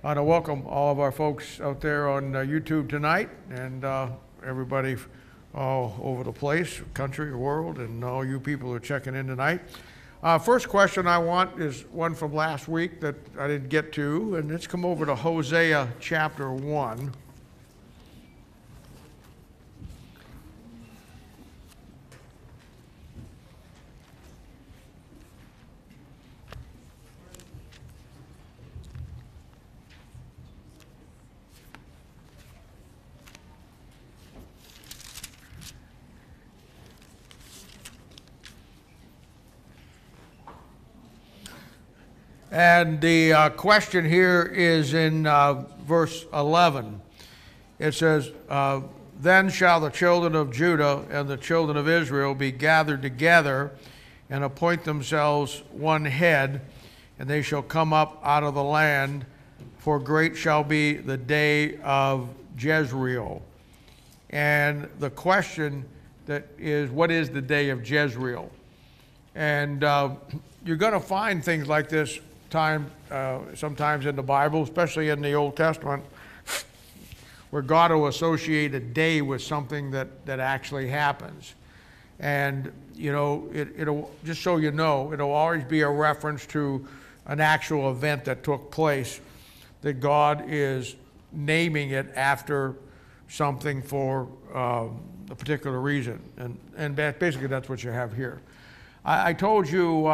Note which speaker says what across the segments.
Speaker 1: I want to welcome all of our folks out there on YouTube tonight, and everybody all over the place, country, world, and all you people who are checking in tonight. First question I want is one from last week that I didn't get to, and let's come over to Hosea chapter 1. And the question here is in verse 11. It says, Then shall the children of Judah and the children of Israel be gathered together and appoint themselves one head, and they shall come up out of the land, for great shall be the day of Jezreel. And the question that is, what is the day of Jezreel? And you're going to find things like this sometimes in the Bible, especially in the Old Testament, where God will associate a day with something that actually happens. And, you know, it'll, just so you know, it'll always be a reference to an actual event that took place, that God is naming it after something for a particular reason. And basically that's what you have here. I told you...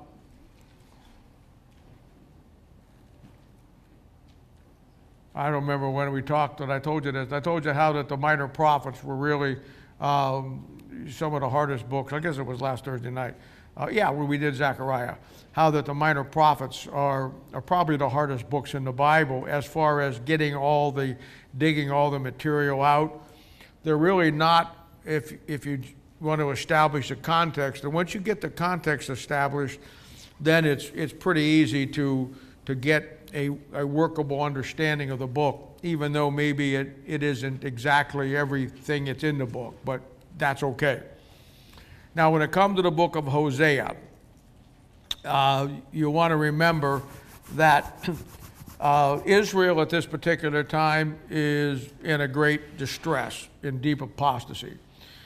Speaker 1: I don't remember when we talked, but I told you this. I told you how that the minor prophets were really some of the hardest books. I guess it was last Thursday night. When we did Zechariah. How that the minor prophets are probably the hardest books in the Bible as far as digging all the material out. They're really not, if you want to establish a context. And once you get the context established, then it's pretty easy to get a workable understanding of the book, even though maybe it isn't exactly everything that's in the book, but that's okay. Now, when it comes to the book of Hosea, you want to remember that Israel at this particular time is in a great distress, in deep apostasy.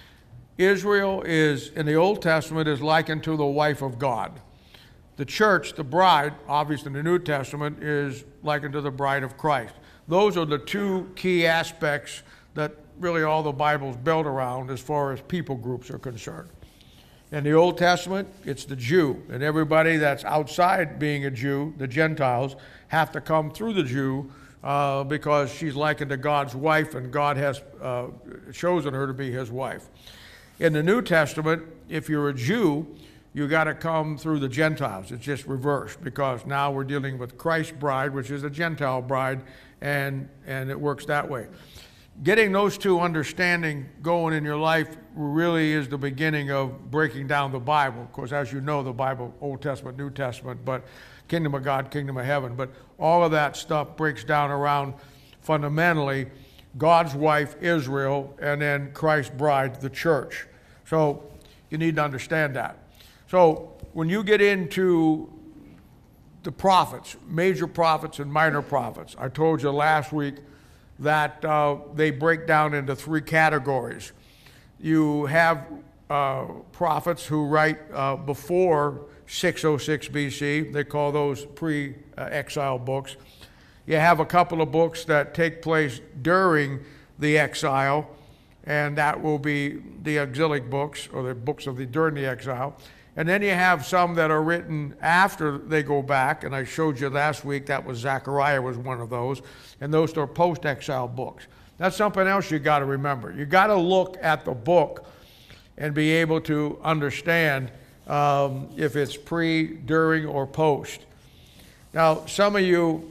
Speaker 1: Israel is, in the Old Testament, is likened to the wife of God. The church, the bride, obviously in the New Testament, is likened to the bride of Christ. Those are the two key aspects that really all the Bible is built around as far as people groups are concerned. In the Old Testament, it's the Jew, and everybody that's outside being a Jew, the Gentiles, have to come through the Jew because she's likened to God's wife, and God has chosen her to be his wife. In the New Testament, if you're a Jew, you got to come through the Gentiles. It's just reversed, because now we're dealing with Christ's bride, which is a Gentile bride, and it works that way. Getting those two understanding going in your life really is the beginning of breaking down the Bible. Of course, as you know, the Bible, Old Testament, New Testament, but kingdom of God, kingdom of heaven. But all of that stuff breaks down around fundamentally God's wife, Israel, and then Christ's bride, the church. So you need to understand that. So when you get into the prophets, major prophets and minor prophets, I told you last week that they break down into three categories. You have prophets who write before 606 BC. They call those pre-exile books. You have a couple of books that take place during the exile, and that will be the exilic books, or the books during the exile. And then you have some that are written after they go back, and I showed you last week that was Zechariah was one of those, and those are post-exile books. That's something else you got to remember. You got to look at the book and be able to understand if it's pre, during, or post. Now, some of you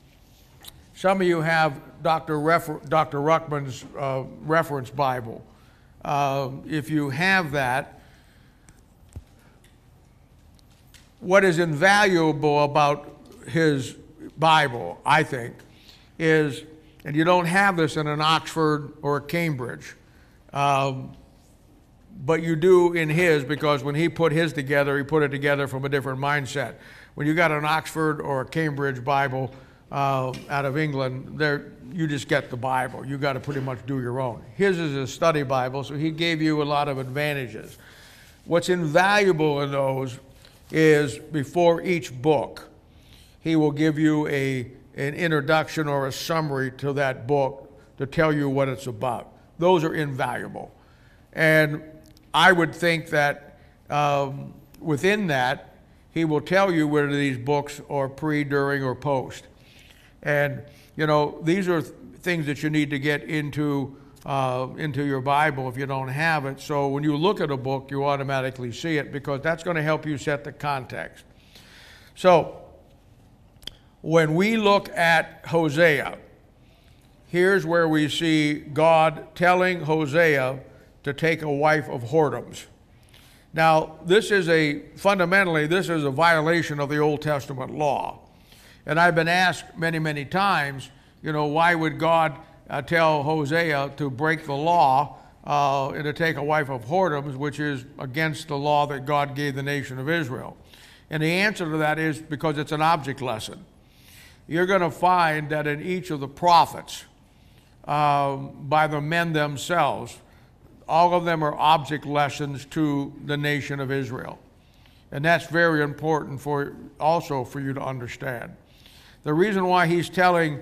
Speaker 1: have Dr. Ruckman's reference Bible. If you have that, what is invaluable about his Bible, I think, is, and you don't have this in an Oxford or a Cambridge, but you do in his, because when he put his together, he put it together from a different mindset. When you got an Oxford or a Cambridge Bible, out of England, you just get the Bible. You got to pretty much do your own. His is a study Bible, so he gave you a lot of advantages. What's invaluable in those is before each book, he will give you an introduction or a summary to that book to tell you what it's about. Those are invaluable. And I would think that within that, he will tell you whether these books are pre, during, or post. And, you know, these are things that you need to get into your Bible if you don't have it. So when you look at a book, you automatically see it, because that's going to help you set the context. So when we look at Hosea, here's where we see God telling Hosea to take a wife of whoredoms. Now, fundamentally, this is a violation of the Old Testament law. And I've been asked many, many times, you know, why would God tell Hosea to break the law and to take a wife of whoredoms, which is against the law that God gave the nation of Israel? And the answer to that is because it's an object lesson. You're going to find that in each of the prophets, by the men themselves, all of them are object lessons to the nation of Israel. And that's very important also for you to understand. The reason why he's telling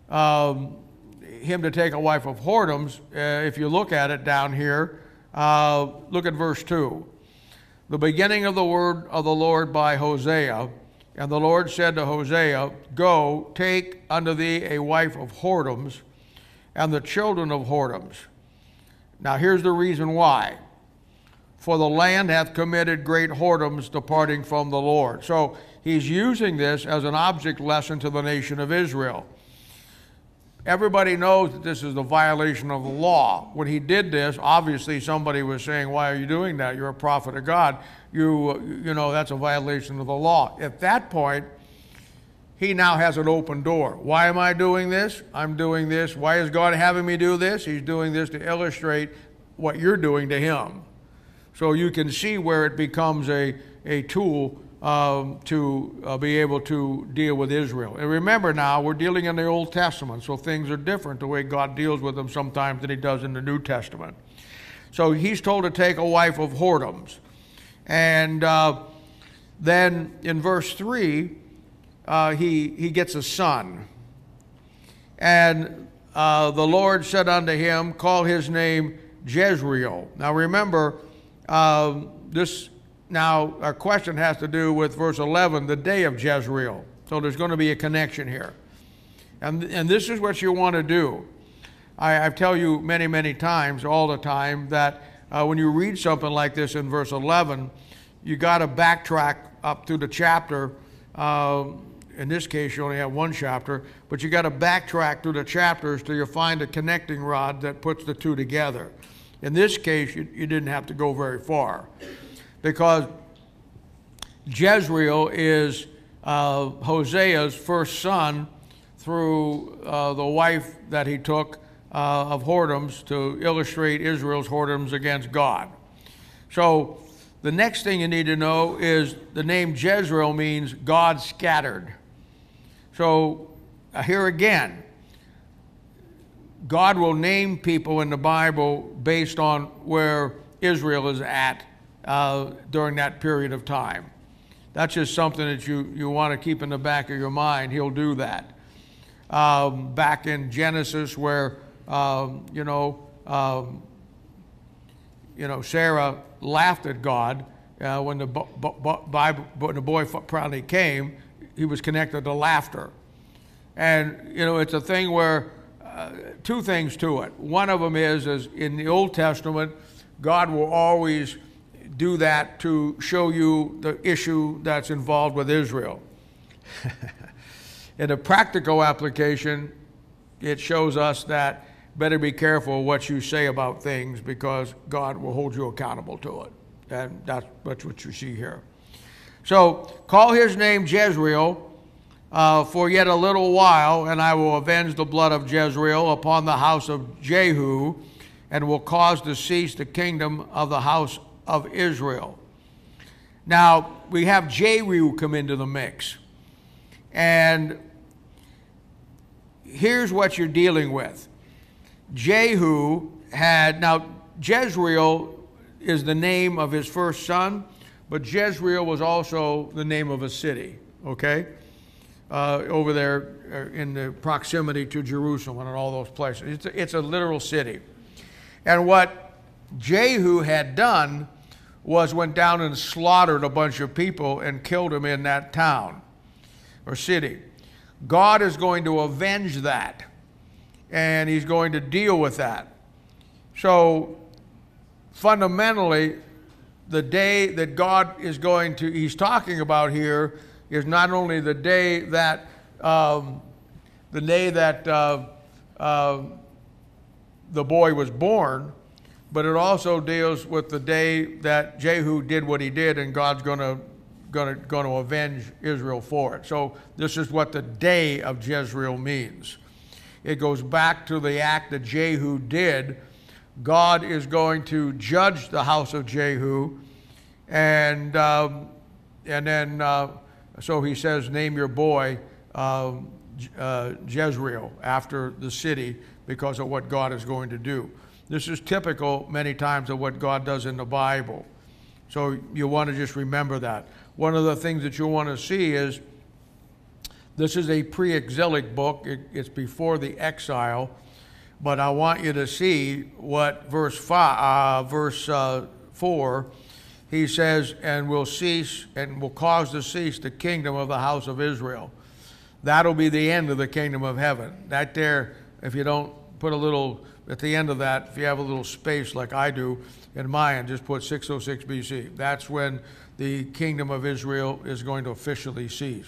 Speaker 1: him to take a wife of whoredoms, if you look at it down here, look at verse 2. The beginning of the word of the Lord by Hosea, and the Lord said to Hosea, Go, take unto thee a wife of whoredoms, and the children of whoredoms. Now here's the reason why. For the land hath committed great whoredoms, departing from the Lord. So he's using this as an object lesson to the nation of Israel. Everybody knows that this is a violation of the law. When he did this, obviously somebody was saying, why are you doing that? You're a prophet of God. You know, that's a violation of the law. At that point, he now has an open door. Why am I doing this? I'm doing this. Why is God having me do this? He's doing this to illustrate what you're doing to him. So you can see where it becomes a tool to be able to deal with Israel. And remember now, we're dealing in the Old Testament, so things are different the way God deals with them sometimes than he does in the New Testament. So he's told to take a wife of whoredoms. And then in verse 3, he gets a son. And the Lord said unto him, Call his name Jezreel. Now remember, now our question has to do with verse 11, the day of Jezreel. So there's going to be a connection here. And this is what you want to do. I tell you many, many times, all the time, that when you read something like this in verse 11, you got to backtrack up through the chapter. In this case, you only have one chapter, but you got to backtrack through the chapters till you find a connecting rod that puts the two together. In this case, you didn't have to go very far, because Jezreel is Hosea's first son through the wife that he took of whoredoms to illustrate Israel's whoredoms against God. So the next thing you need to know is the name Jezreel means God scattered. So here again, God will name people in the Bible based on where Israel is at during that period of time. That's just something that you want to keep in the back of your mind. He'll do that. Back in Genesis, where Sarah laughed at God when the boy finally came. He was connected to laughter, and it's a thing where two things to it. One of them is in the Old Testament, God will always do that to show you the issue that's involved with Israel. In a practical application, it shows us that better be careful what you say about things, because God will hold you accountable to it. And that's what you see here. So, call his name Jezreel for yet a little while, and I will avenge the blood of Jezreel upon the house of Jehu, and will cause to cease the kingdom of the house of Israel. Now, we have Jehu come into the mix. And here's what you're dealing with. Jehu had, now Jezreel is the name of his first son, but Jezreel was also the name of a city, okay? Over there in the proximity to Jerusalem and all those places. It's a literal city. And what Jehu had done was went down and slaughtered a bunch of people and killed them in that town or city. God is going to avenge that, and he's going to deal with that. So fundamentally, the day that God is going to, he's talking about here, is not only the day that the boy was born, but it also deals with the day that Jehu did what he did, and God's going to avenge Israel for it. So this is what the day of Jezreel means. It goes back to the act that Jehu did. God is going to judge the house of Jehu, and then so he says, name your boy Jezreel after the city because of what God is going to do. This is typical many times of what God does in the Bible. So you want to just remember that. One of the things that you want to see is this is a pre-exilic book. It's before the exile. But I want you to see what verse 4, he says, and will cease and will cause to cease the kingdom of the house of Israel. That'll be the end of the kingdom of heaven. That there, if you don't put a little, at the end of that, if you have a little space like I do in mine, just put 606 BC. That's when the kingdom of Israel is going to officially cease.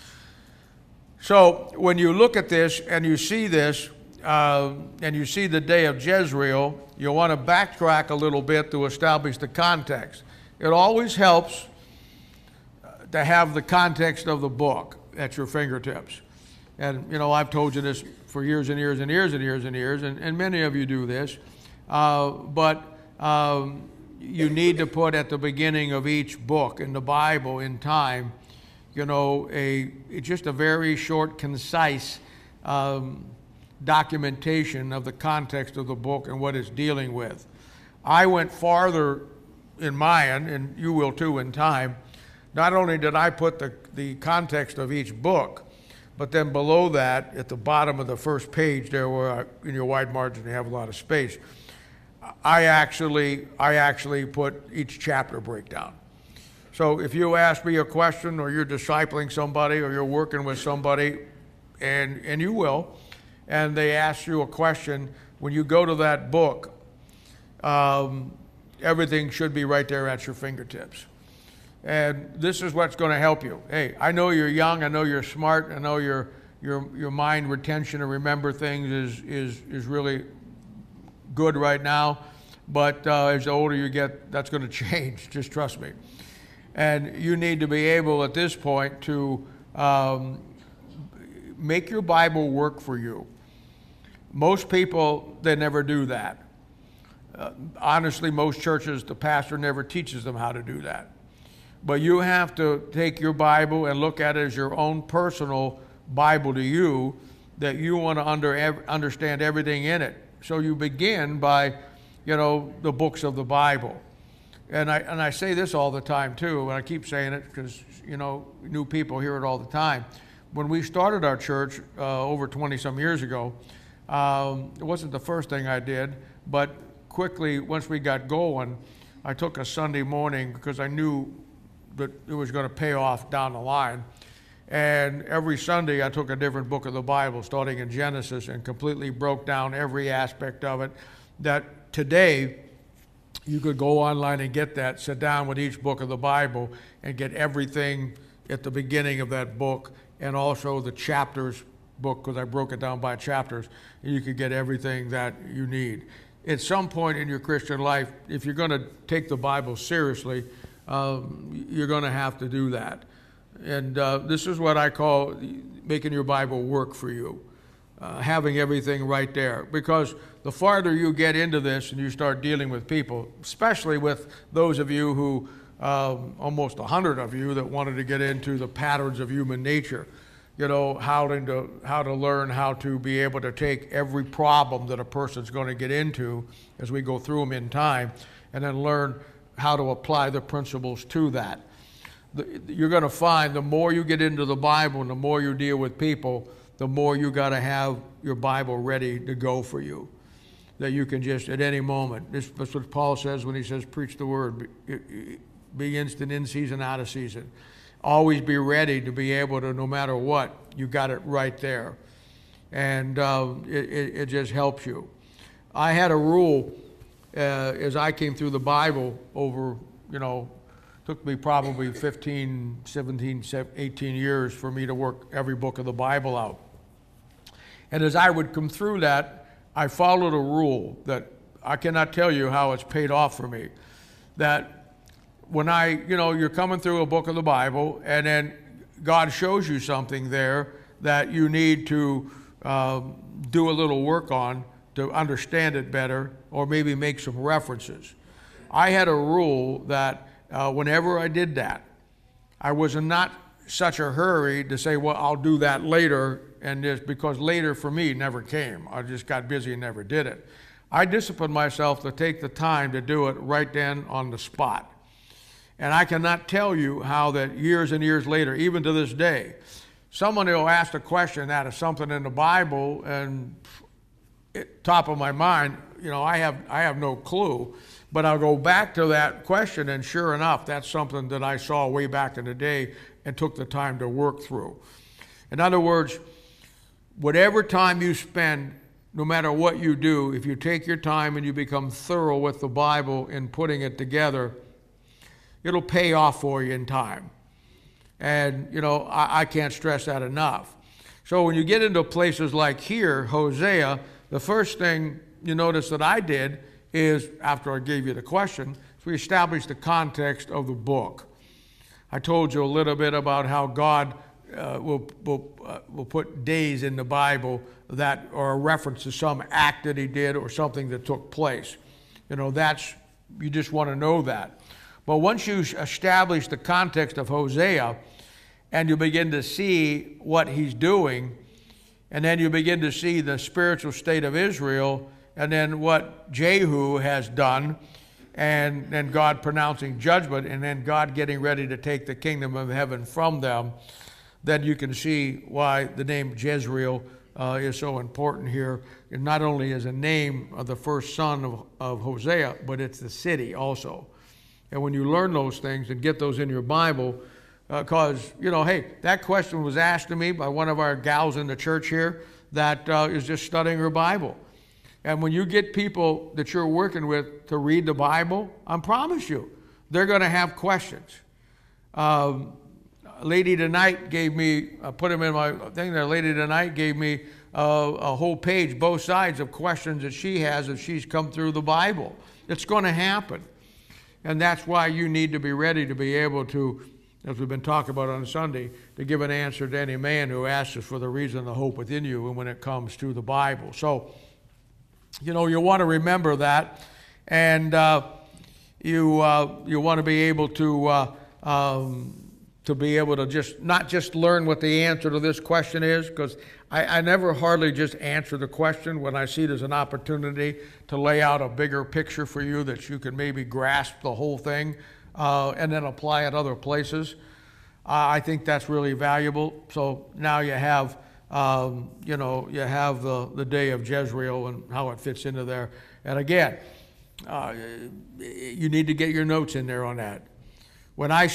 Speaker 1: So when you look at this and you see this, and you see the day of Jezreel, you'll want to backtrack a little bit to establish the context. It always helps to have the context of the book at your fingertips. And, you know, I've told you this for years and years and years and years and years, and many of you do this. But you need to put at the beginning of each book in the Bible in time, you know, just a very short, concise documentation of the context of the book and what it's dealing with. I went farther in mine, and you will too in time. Not only did I put the context of each book, but then below that, at the bottom of the first page there, where in your wide margin you have a lot of space, I actually put each chapter breakdown. So if you ask me a question, or you're discipling somebody, or you're working with somebody, and you will, and they ask you a question, when you go to that book, everything should be right there at your fingertips. And this is what's going to help you. Hey, I know you're young, I know you're smart, I know your mind retention and remember things is really good right now, but as the older you get, that's going to change, just trust me. And you need to be able at this point to make your Bible work for you. Most people, they never do that. Honestly, most churches, the pastor never teaches them how to do that. But you have to take your Bible and look at it as your own personal Bible to you, that you want to understand everything in it. So you begin by, you know, the books of the Bible. And I say this all the time too, and I keep saying it because, you know, new people hear it all the time. When we started our church over 20-some years ago, it wasn't the first thing I did, but quickly, once we got going, I took a Sunday morning because I knew that it was going to pay off down the line. And every Sunday, I took a different book of the Bible, starting in Genesis, and completely broke down every aspect of it. That today, you could go online and get that, sit down with each book of the Bible, and get everything at the beginning of that book, and also the chapters book, because I broke it down by chapters, and you could get everything that you need. At some point in your Christian life, if you're going to take the Bible seriously, you're going to have to do that. And this is what I call making your Bible work for you, having everything right there. Because the farther you get into this and you start dealing with people, especially with those of you who, almost 100 of you that wanted to get into the patterns of human nature, how to learn how to be able to take every problem that a person's going to get into as we go through them in time, and then learn how to apply the principles to that. You're going to find the more you get into the Bible and the more you deal with people, the more you got to have your Bible ready to go for you. That you can just, at any moment, that's what Paul says when he says, preach the word, be instant in season, out of season. Always be ready to be able to, no matter what, you got it right there. And it just helps you. I had a rule as I came through the Bible over, took me probably 15, 17, 18 years for me to work every book of the Bible out. And as I would come through that, I followed a rule that I cannot tell you how it's paid off for me. That when you're coming through a book of the Bible, and then God shows you something there that you need to do a little work on to understand it better, or maybe make some references. I had a rule that whenever I did that, I was in not such a hurry to say, well, I'll do that later, and just because later for me never came. I just got busy and never did it. I disciplined myself to take the time to do it right then on the spot. And I cannot tell you how that years and years later, even to this day, someone will ask a question out of something in the Bible, and top of my mind, I have no clue, but I'll go back to that question, and sure enough, that's something that I saw way back in the day and took the time to work through. In other words, whatever time you spend, no matter what you do, if you take your time and you become thorough with the Bible in putting it together, it'll pay off for you in time. And, I can't stress that enough. So when you get into places like here, Hosea, the first thing you notice that I did is, after I gave you the question, is we established the context of the book. I told you a little bit about how God will put days in the Bible that are a reference to some act that he did or something that took place. You just want to know that. But once you establish the context of Hosea and you begin to see what he's doing, and then you begin to see the spiritual state of Israel, and then what Jehu has done, and then God pronouncing judgment, and then God getting ready to take the kingdom of heaven from them, then you can see why the name Jezreel is so important here. And not only is a name of the first son of Hosea, but it's the city also. And when you learn those things and get those in your Bible, because, hey, that question was asked to me by one of our gals in the church here that is just studying her Bible. And when you get people that you're working with to read the Bible, I promise you, they're going to have questions. Lady tonight gave me, I put them in my thing there, Lady tonight gave me a whole page, both sides of questions that she has as she's come through the Bible. It's going to happen. And that's why you need to be ready to be able to, as we've been talking about on Sunday, to give an answer to any man who asks us for the reason of the hope within you and when it comes to the Bible. So, you want to remember that, and you want to be able to be able to just not just learn what the answer to this question is, because I never hardly just answer the question when I see there's an opportunity to lay out a bigger picture for you that you can maybe grasp the whole thing and then apply it other places. I think that's really valuable. So now you have, you have the day of Jezreel and how it fits into there. And again, you need to get your notes in there on that. When I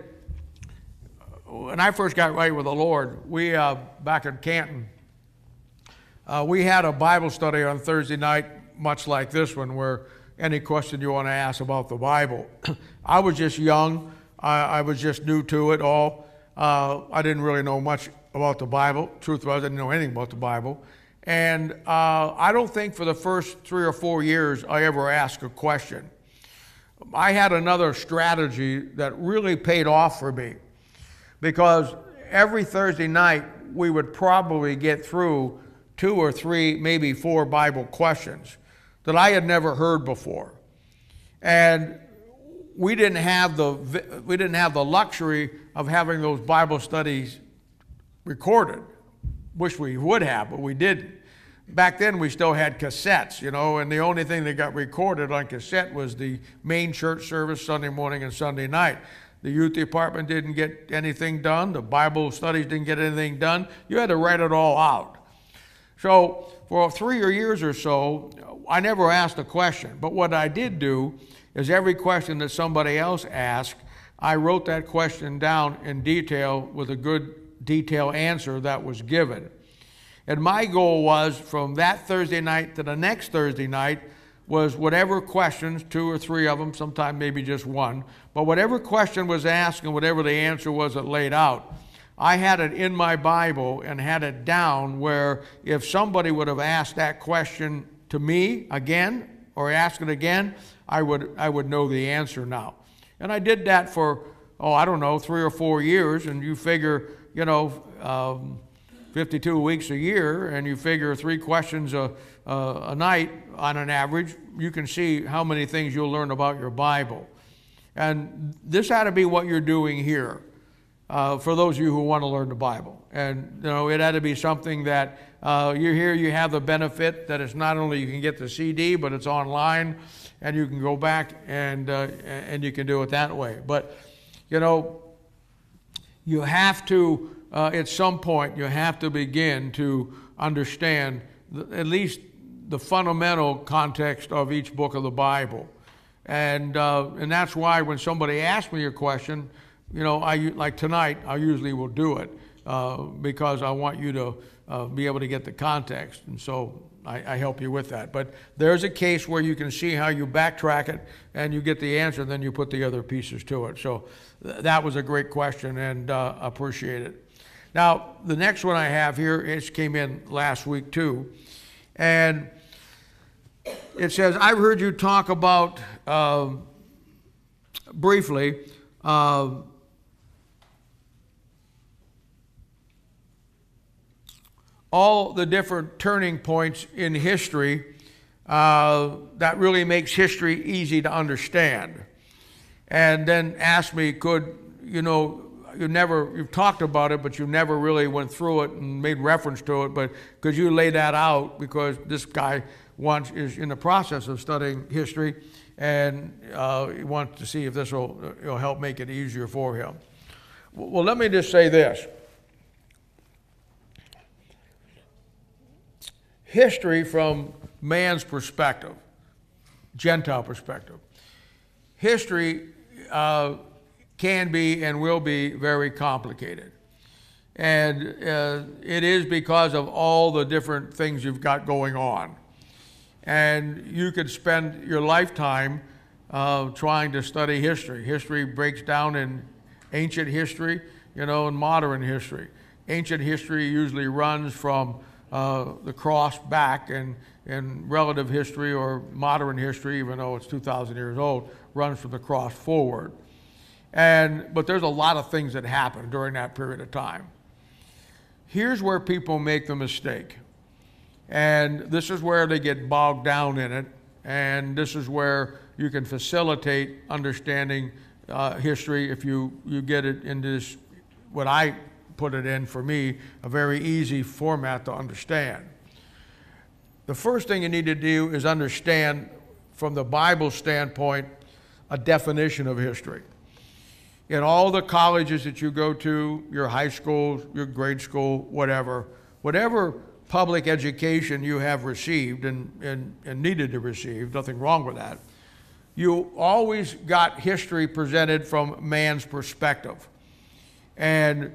Speaker 1: first got right with the Lord, we, back in Canton, we had a Bible study on Thursday night, much like this one, where any question you want to ask about the Bible. I was just young. I was just new to it all. I didn't really know much about the Bible. Truth was, I didn't know anything about the Bible. And I don't think for the first 3 or 4 years I ever asked a question. I had another strategy that really paid off for me, because every Thursday night we would probably get through 2 or 3, maybe 4 Bible questions that I had never heard before. And we didn't have the luxury of having those Bible studies recorded. Wish we would have, but we didn't. Back then, we still had cassettes, and the only thing that got recorded on cassette was the main church service Sunday morning and Sunday night. The youth department didn't get anything done. The Bible studies didn't get anything done. You had to write it all out. So for 3 years or so, I never asked a question. But what I did do is every question that somebody else asked, I wrote that question down in detail with a good detailed answer that was given. And my goal was from that Thursday night to the next Thursday night was whatever questions, 2 or 3 of them, sometimes maybe just one, but whatever question was asked and whatever the answer was that laid out, I had it in my Bible and had it down where if somebody would have asked that question to me again or asked it again, I would know the answer now. And I did that for, 3 or 4 years, and you figure, 52 weeks a year, and you figure 3 questions a night on an average, you can see how many things you'll learn about your Bible. And this had to be what you're doing here for those of you who want to learn the Bible. And it had to be something that you're here, you have the benefit that it's not only you can get the CD, but it's online, and you can go back and you can do it that way. But you have to. At some point, you have to begin to understand at least the fundamental context of each book of the Bible. And that's why when somebody asks me a question, like tonight, I usually will do it because I want you to be able to get the context. And so I help you with that. But there's a case where you can see how you backtrack it and you get the answer, and then you put the other pieces to it. So that was a great question, and appreciate it. Now, the next one I have here, it came in last week too, and it says, I've heard you talk about, briefly, all the different turning points in history that really makes history easy to understand. And then asked me, you've talked about it, but you never really went through it and made reference to it, but could you lay that out, because this guy is in the process of studying history, and he wants to see if this will help make it easier for him. Well, let me just say this. History from man's perspective, Gentile perspective, history can be and will be very complicated. And it is because of all the different things you've got going on. And you could spend your lifetime trying to study history. History breaks down in ancient history, and modern history. Ancient history usually runs from the cross back, and relative history or modern history, even though it's 2,000 years old, runs from the cross forward. But there's a lot of things that happen during that period of time. Here's where people make the mistake. And this is where they get bogged down in it. And this is where you can facilitate understanding history if you get it into this, what I put it in, for me, a very easy format to understand. The first thing you need to do is understand, from the Bible standpoint, a definition of history. In all the colleges that you go to, your high school, your grade school, whatever public education you have received and needed to receive, nothing wrong with that, you always got history presented from man's perspective. And,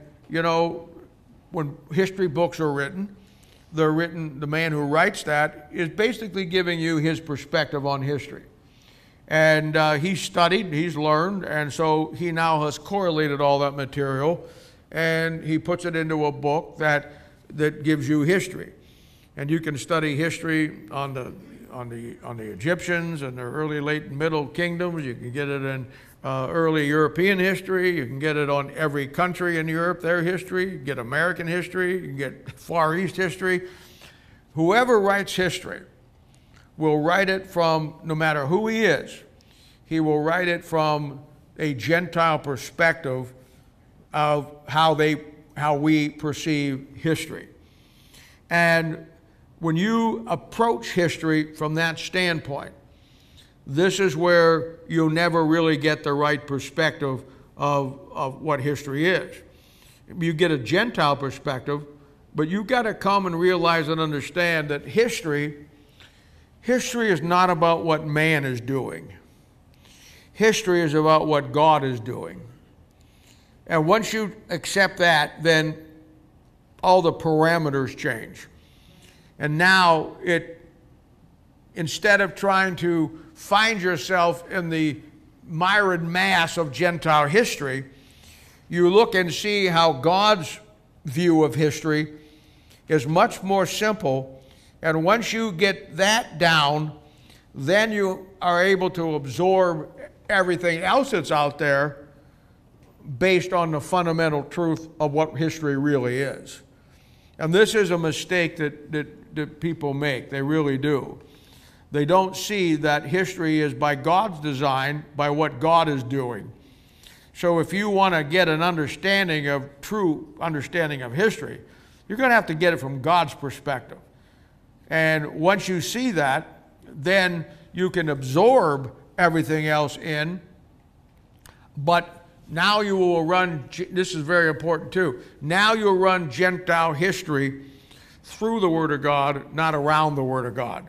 Speaker 1: when history books are written, the man who writes that is basically giving you his perspective on history. And he's studied, he's learned, and so he now has correlated all that material, and he puts it into a book that gives you history. And you can study history on the Egyptians and the early, late, and middle kingdoms. You can get it in early European history. You can get it on every country in Europe, their history. You can get American history. You can get Far East history. Whoever writes history will write it from, no matter who he is, he will write it from a Gentile perspective of how they how we perceive history. And when you approach history from that standpoint, this is where you'll never really get the right perspective of what history is. You get a Gentile perspective, but you've got to come and realize and understand that history is not about what man is doing. History is about what God is doing. And once you accept that, then all the parameters change. And now instead of trying to find yourself in the myriad mass of Gentile history, you look and see how God's view of history is much more simple. And once you get that down, then you are able to absorb everything else that's out there based on the fundamental truth of what history really is. And this is a mistake that people make. They really do. They don't see that history is by God's design, by what God is doing. So if you want to get an understanding of true understanding of history, you're going to have to get it from God's perspective. And once you see that, then you can absorb everything else in. But now you will run, this is very important too, now you'll run Gentile history through the Word of God, not around the Word of God.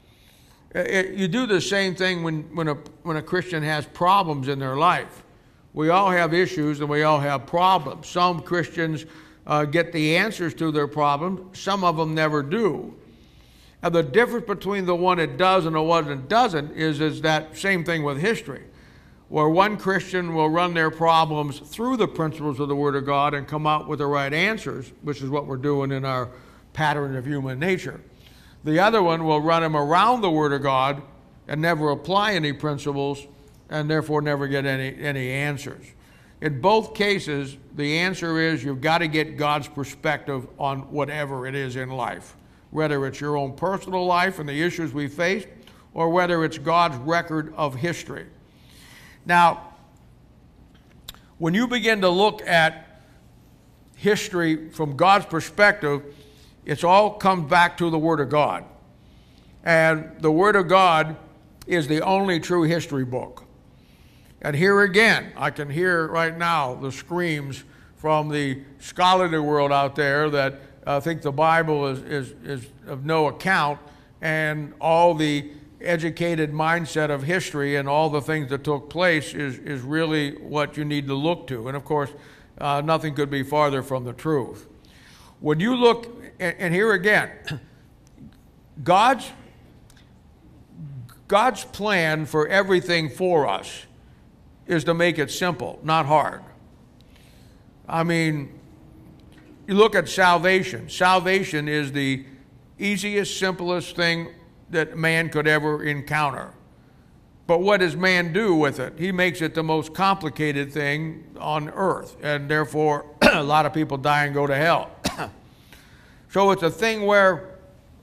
Speaker 1: You do the same thing when a Christian has problems in their life. We all have issues and we all have problems. Some Christians get the answers to their problems. Some of them never do. And the difference between the one that does and the one that doesn't is that same thing with history, where one Christian will run their problems through the principles of the Word of God and come out with the right answers, which is what we're doing in our pattern of human nature. The other one will run them around the Word of God and never apply any principles and therefore never get any answers. In both cases, the answer is you've got to get God's perspective on whatever it is in life, whether it's your own personal life and the issues we face, or whether it's God's record of history. Now, when you begin to look at history from God's perspective, it all comes back to the Word of God. And the Word of God is the only true history book. And here again, I can hear right now the screams from the scholarly world out there that think the Bible is of no account, and all the educated mindset of history and all the things that took place is really what you need to look to. And of course, nothing could be farther from the truth. When you look, and here again, God's plan for everything for us is to make it simple, not hard. I mean, you look at salvation. Salvation is the easiest, simplest thing that man could ever encounter. But what does man do with it? He makes it the most complicated thing on earth, and therefore a lot of people die and go to hell. So it's a thing where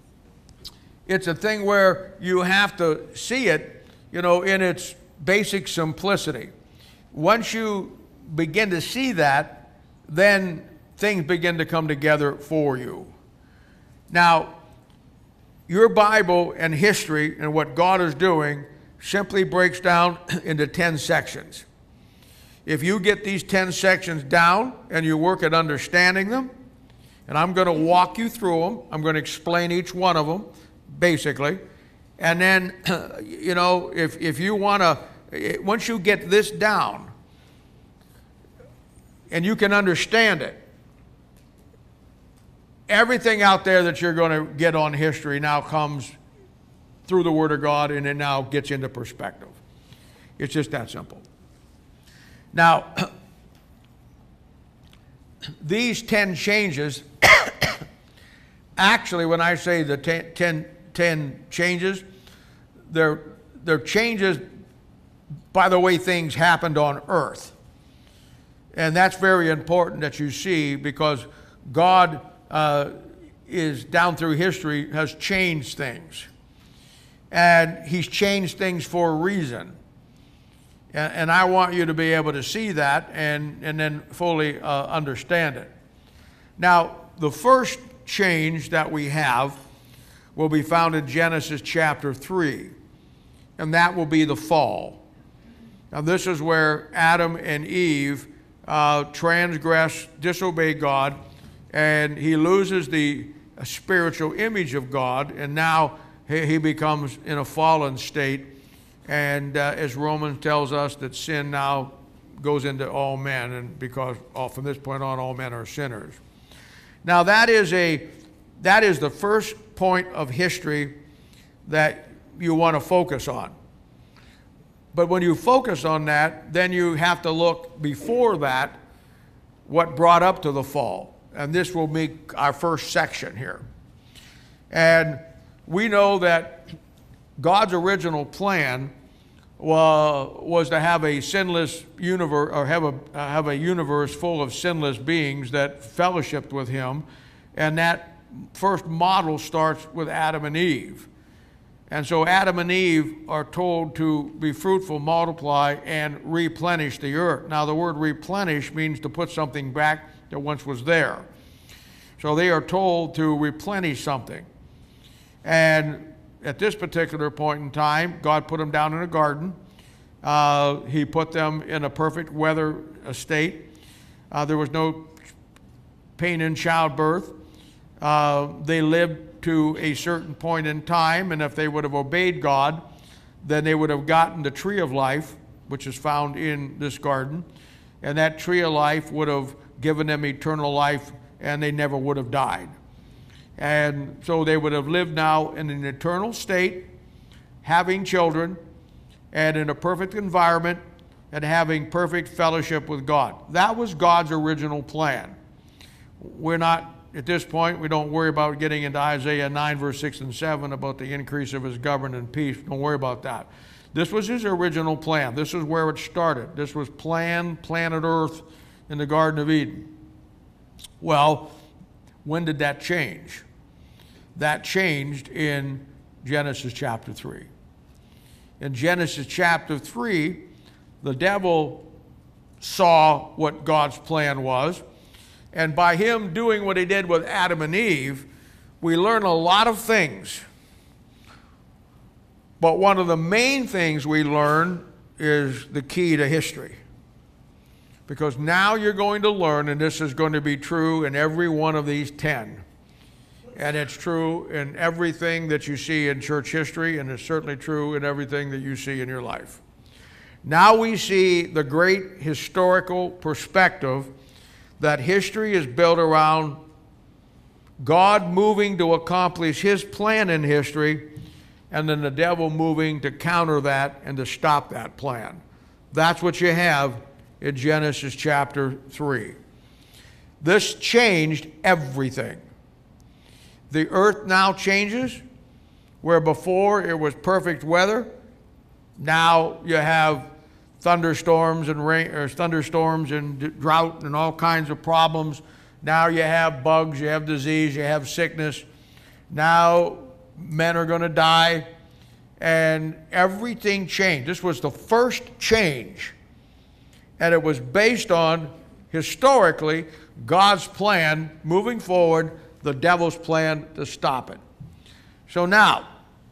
Speaker 1: you have to see it, in its basic simplicity. Once you begin to see that, then things begin to come together for you. Now, your Bible and history and what God is doing simply breaks down into 10 sections. If you get these 10 sections down and you work at understanding them, and I'm going to walk you through them, I'm going to explain each one of them, basically, and then, if you want to, once you get this down and you can understand it, everything out there that you're going to get on history now comes through the Word of God, and it now gets into perspective. It's just that simple. Now, these 10 changes, actually, when I say the 10 changes, they're changes by the way things happened on earth. And that's very important that you see, because God is down through history, has changed things. And He's changed things for a reason. And I want you to be able to see that and then fully understand it. Now, the first change that we have will be found in Genesis chapter 3, and that will be the fall. Now, this is where Adam and Eve transgress, disobey God, and he loses the spiritual image of God, and now he becomes in a fallen state. And as Romans tells us, that sin now goes into all men, and because from this point on, all men are sinners. Now, that is the first point of history that you want to focus on. But when you focus on that, then you have to look before that, what brought up to the fall. And this will make our first section here. And we know that God's original plan was to have a sinless universe, or have a universe full of sinless beings that fellowshiped with him. And that first model starts with Adam and Eve. And so Adam and Eve are told to be fruitful, multiply, and replenish the earth. Now, the word replenish means to put something back that once was there. So they are told to replenish something. And at this particular point in time, God put them down in a garden. He put them in a perfect weather state. There was no pain in childbirth. They lived to a certain point in time, and if they would have obeyed God, then they would have gotten the tree of life, which is found in this garden, and that tree of life would have given them eternal life, and they never would have died. And so they would have lived now in an eternal state, having children, and in a perfect environment, and having perfect fellowship with God. That was God's original plan. We're not, at this point, we don't worry about getting into Isaiah 9, verse 6 and 7 about the increase of his government and peace. Don't worry about that. This was his original plan. This is where it started. This was planet Earth in the Garden of Eden. Well, when did that change? That changed in Genesis chapter 3. In Genesis chapter 3, the devil saw what God's plan was, and by him doing what he did with Adam and Eve, we learn a lot of things. But one of the main things we learn is the key to history. Because now you're going to learn, and this is going to be true in every one of these 10. And it's true in everything that you see in church history, and it's certainly true in everything that you see in your life. Now we see the great historical perspective that history is built around God moving to accomplish his plan in history, and then the devil moving to counter that and to stop that plan. That's what you have in Genesis chapter 3. This changed everything. The earth now changes, where before it was perfect weather. Now you have thunderstorms and rain, or thunderstorms and drought and all kinds of problems. Now you have bugs, you have disease, you have sickness. Now men are going to die, and everything changed. This was the first change, and it was based on, historically, God's plan moving forward, the devil's plan to stop it. So now,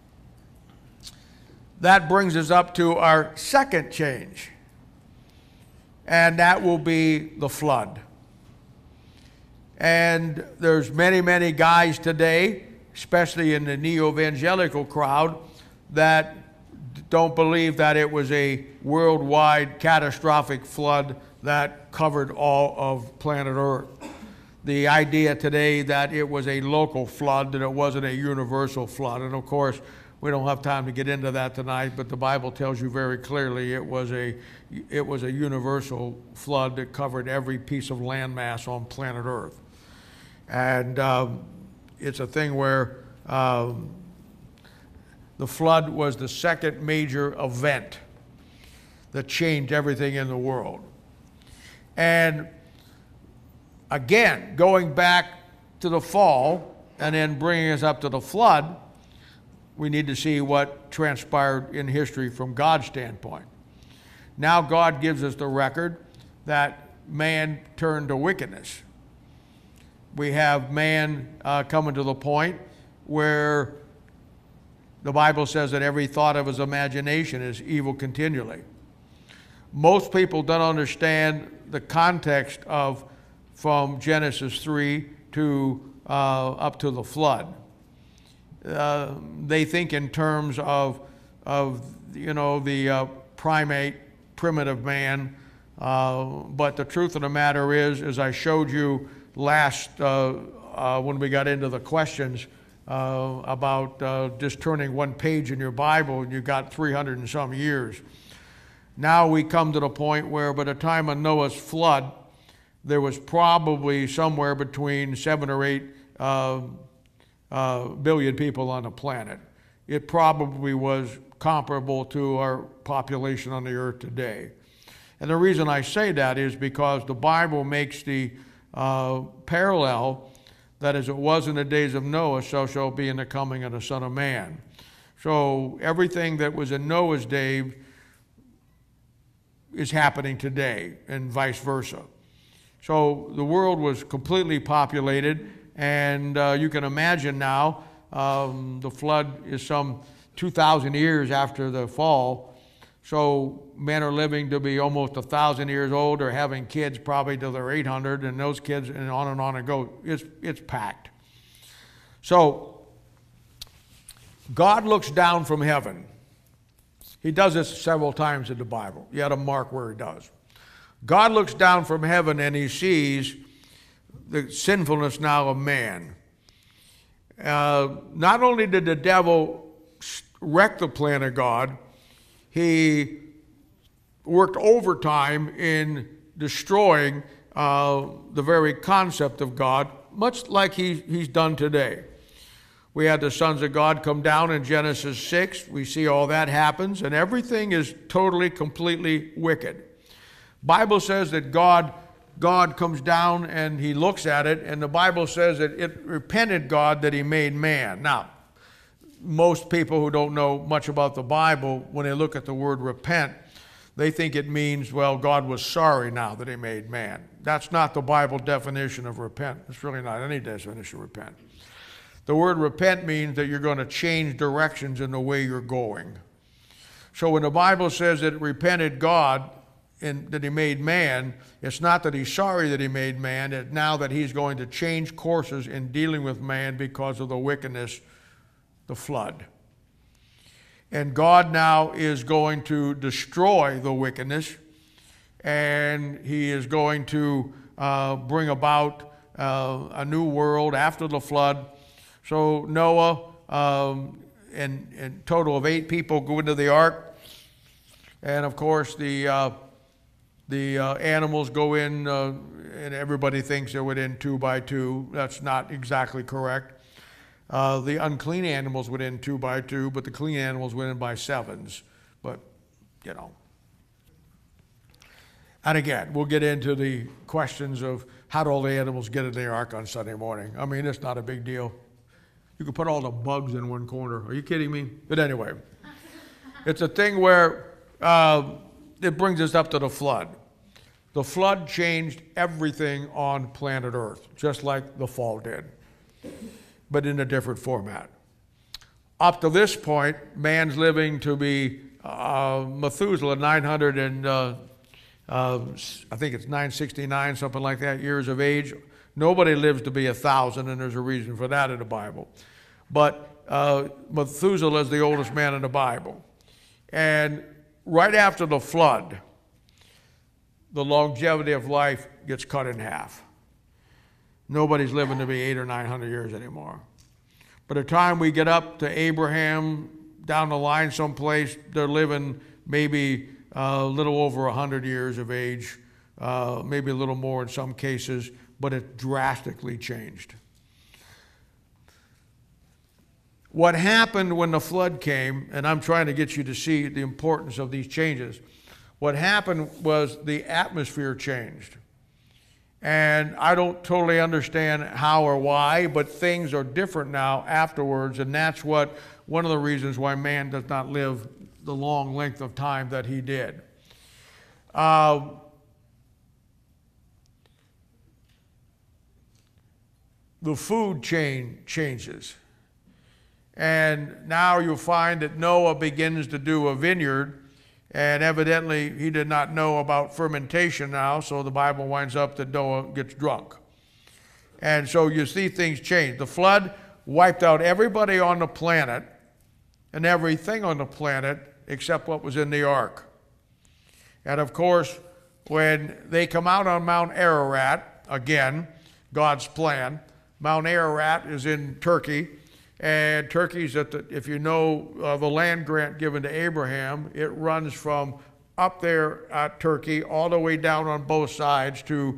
Speaker 1: that brings us up to our second change, and that will be the flood. And there's many, many guys today, especially in the neo-evangelical crowd, that don't believe that it was a worldwide catastrophic flood that covered all of planet Earth. The idea today that it was a local flood, that it wasn't a universal flood. And of course, we don't have time to get into that tonight, but the Bible tells you very clearly it was a universal flood that covered every piece of landmass on planet Earth. And it's a thing where the flood was the second major event that changed everything in the world. And again, going back to the fall and then bringing us up to the flood, we need to see what transpired in history from God's standpoint. Now God gives us the record that man turned to wickedness. We have man coming to the point where the Bible says that every thought of his imagination is evil continually. Most people don't understand the context of from Genesis 3 to up to the flood. They think in terms of the primitive man, but the truth of the matter is, as I showed you last when we got into the questions about just turning one page in your Bible, and you got 300 and some years. Now we come to the point where by the time of Noah's flood, there was probably somewhere between 7 or 8 billion people on the planet. It probably was comparable to our population on the earth today. And the reason I say that is because the Bible makes the parallel that as it was in the days of Noah, so shall it be in the coming of the Son of Man. So everything that was in Noah's day is happening today, and vice versa. So the world was completely populated, and you can imagine now the flood is some 2,000 years after the fall. So men are living to be almost 1,000 years old, or having kids probably till they're 800, and those kids, and on and go. It's packed. So God looks down from heaven. He does this several times in the Bible. You had to mark where he does. God looks down from heaven and he sees the sinfulness now of man. Not only did the devil wreck the plan of God, he worked overtime in destroying the very concept of God, much like he's done today. We had the sons of God come down in Genesis 6. We see all that happens, and everything is totally, completely wicked. Bible says that God comes down and he looks at it, and the Bible says that it repented God that he made man. Now, most people who don't know much about the Bible, when they look at the word repent, they think it means, well, God was sorry now that he made man. That's not the Bible definition of repent. It's really not any definition of repent. The word repent means that you're going to change directions in the way you're going. So when the Bible says that it repented God and that he made man, it's not that he's sorry that he made man, it's now that he's going to change courses in dealing with man because of the wickedness, the flood. And God now is going to destroy the wickedness, and he is going to bring about a new world after the flood. So Noah and total of 8 people go into the ark, and of course the animals go in, and everybody thinks they went in 2 by 2. That's not exactly correct. The unclean animals went in 2 by 2, but the clean animals went in by 7s. But and again, we'll get into the questions of how do all the animals get in the ark on Sunday morning. I mean, it's not a big deal. You could put all the bugs in one corner. Are you kidding me? But anyway, it's a thing where it brings us up to the flood. The flood changed everything on planet Earth, just like the fall did, but in a different format. Up to this point, man's living to be Methuselah, 900 and I think it's 969, something like that, years of age. Nobody lives to be 1,000, and there's a reason for that in the Bible. But Methuselah is the oldest man in the Bible. And right after the flood, the longevity of life gets cut in half. Nobody's living to be 800 or 900 years anymore. By the time we get up to Abraham, down the line someplace, they're living maybe a little over 100 years of age, maybe a little more in some cases, but it drastically changed. What happened when the flood came, and I'm trying to get you to see the importance of these changes, what happened was the atmosphere changed. And I don't totally understand how or why, but things are different now afterwards, and that's one of the reasons why man does not live the long length of time that he did. the food chain changes. And now you'll find that Noah begins to do a vineyard, and evidently he did not know about fermentation now, so the Bible winds up that Noah gets drunk. And so you see things change. The flood wiped out everybody on the planet and everything on the planet except what was in the ark. And of course, when they come out on Mount Ararat, again, God's plan, Mount Ararat is in Turkey, and Turkey's at the, if you know the land grant given to Abraham, it runs from up there at Turkey all the way down on both sides to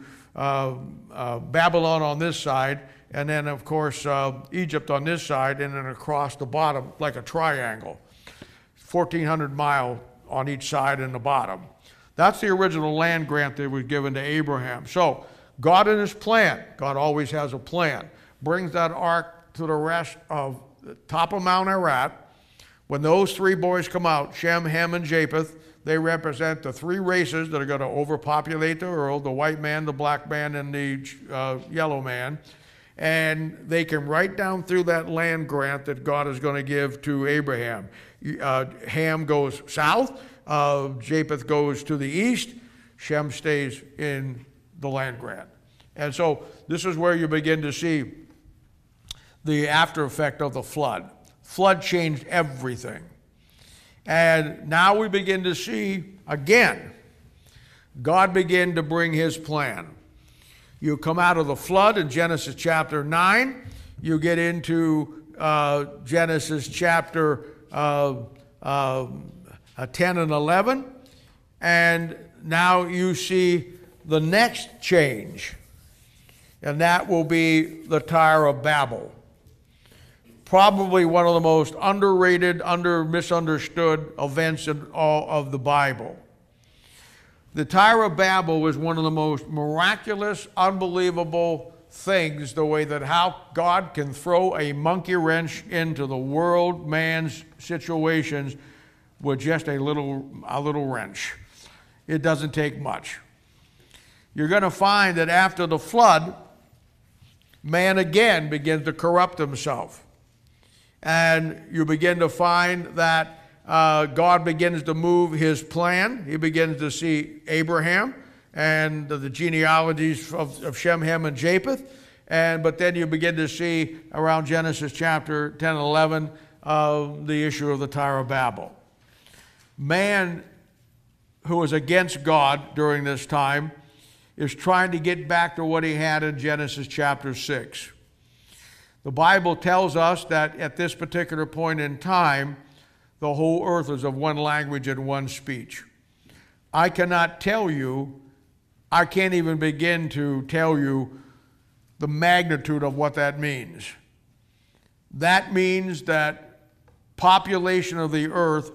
Speaker 1: Babylon on this side, and then of course Egypt on this side, and then across the bottom like a triangle, 1,400 miles on each side and the bottom. That's the original land grant that was given to Abraham. So God in his plan, God always has a plan, brings that ark to the rest of the top of Mount Ararat. When those three boys come out, Shem, Ham, and Japheth, they represent the three races that are going to overpopulate the world, the white man, the black man, and the yellow man. And they can write down through that land grant that God is going to give to Abraham. Ham goes south, Japheth goes to the east, Shem stays in the land grant. And so this is where you begin to see the after effect of the flood. Flood changed everything. And now we begin to see, again, God began to bring his plan. You come out of the flood in Genesis chapter 9. You get into Genesis chapter 10 and 11. And now you see the next change. And that will be the Tower of Babel. Probably one of the most underrated, misunderstood events in all of the Bible. The Tower of Babel was one of the most miraculous, unbelievable things, the way that how God can throw a monkey wrench into the world, man's situations with just a little wrench. It doesn't take much. You're going to find that after the flood, man again begins to corrupt himself. And you begin to find that God begins to move his plan. He begins to see Abraham and the genealogies of Shem, Ham, and Japheth. But then you begin to see around Genesis chapter 10 and 11 the issue of the Tower of Babel. Man who is against God during this time is trying to get back to what he had in Genesis chapter 6. The Bible tells us that at this particular point in time, the whole earth is of one language and one speech. I cannot tell you, I can't even begin to tell you the magnitude of what that means. That means that population of the earth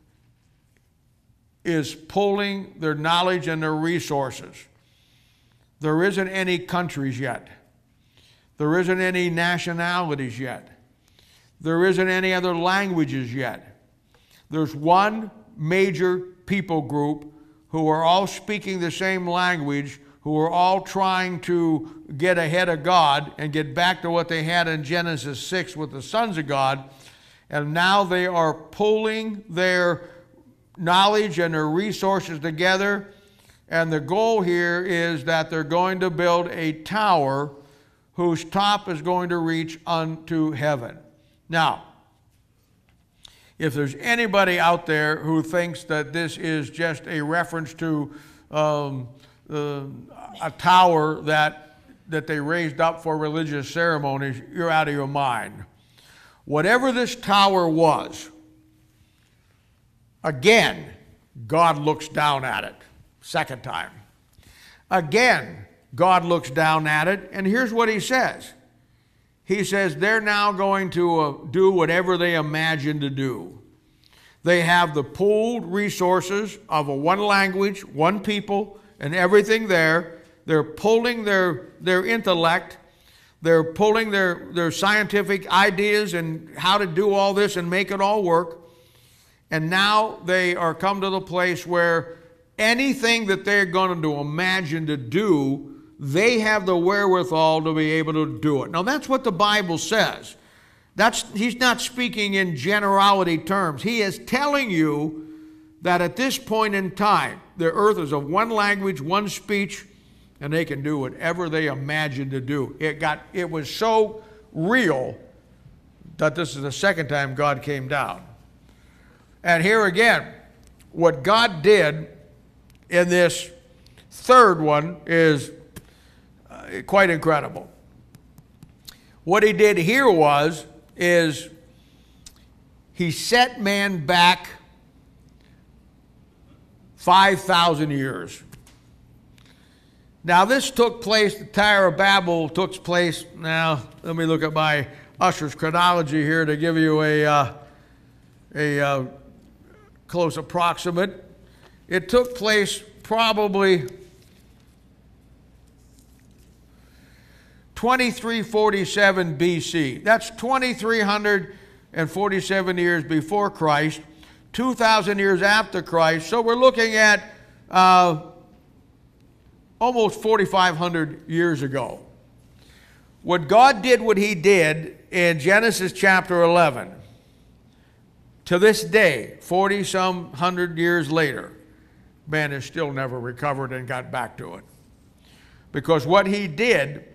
Speaker 1: is pulling their knowledge and their resources. There isn't any countries yet. There isn't any nationalities yet. There isn't any other languages yet. There's one major people group who are all speaking the same language, who are all trying to get ahead of God and get back to what they had in Genesis 6 with the sons of God. And now they are pulling their knowledge and their resources together. And the goal here is that they're going to build a tower whose top is going to reach unto heaven. Now, if there's anybody out there who thinks that this is just a reference to a tower that they raised up for religious ceremonies, you're out of your mind. Whatever this tower was, again, God looks down at it. Second time. Again, God looks down at it, and here's what he says. He says they're now going to do whatever they imagine to do. They have the pooled resources of a one language, one people, and everything there. They're pulling their intellect. They're pulling their scientific ideas and how to do all this and make it all work. And now they are come to the place where anything that they're going to imagine to do, they have the wherewithal to be able to do it. Now that's what the Bible says. He's not speaking in generality terms. He is telling you that at this point in time, the earth is of one language, one speech, and they can do whatever they imagine to do. It was so real that this is the second time God came down. And here again, what God did in this third one is quite incredible. What he did here is he set man back 5,000 years. Now this took place, the Tower of Babel took place, now let me look at my usher's chronology here to give you a close approximate. It took place probably 2347 BC. That's 2,347 years before Christ, 2,000 years after Christ. So we're looking at almost 4,500 years ago. What God did, what he did in Genesis chapter 11, to this day, 40-some hundred years later, man has still never recovered and got back to it. Because what he did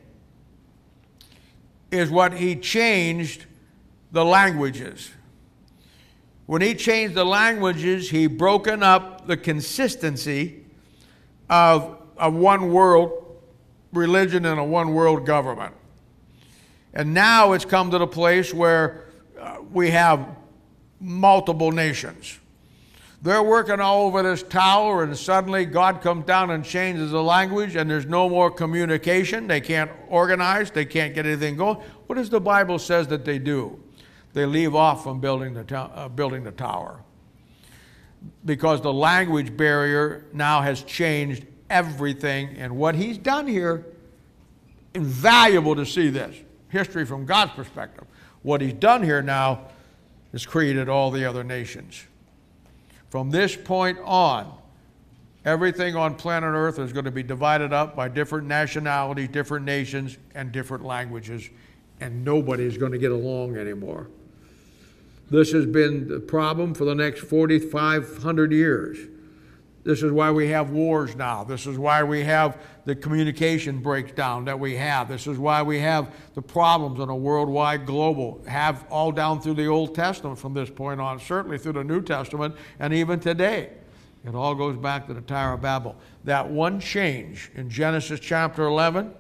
Speaker 1: is what he changed the languages. When he changed the languages, he broken up the consistency of a one world religion and a one world government. And now it's come to the place where we have multiple nations. They're working all over this tower, and suddenly God comes down and changes the language, and there's no more communication. They can't organize. They can't get anything going. What does the Bible says that they do? They leave off from building the tower. Because the language barrier now has changed everything. And what he's done here, invaluable to see this. History from God's perspective. What he's done here now is created all the other nations. From this point on, everything on planet Earth is going to be divided up by different nationalities, different nations, and different languages, and nobody is going to get along anymore. This has been the problem for the next 4,500 years. This is why we have wars now. This is why we have the communication breakdown that we have. This is why we have the problems on a worldwide global, have all down through the Old Testament from this point on, certainly through the New Testament, and even today. It all goes back to the Tower of Babel. That one change in Genesis chapter 11,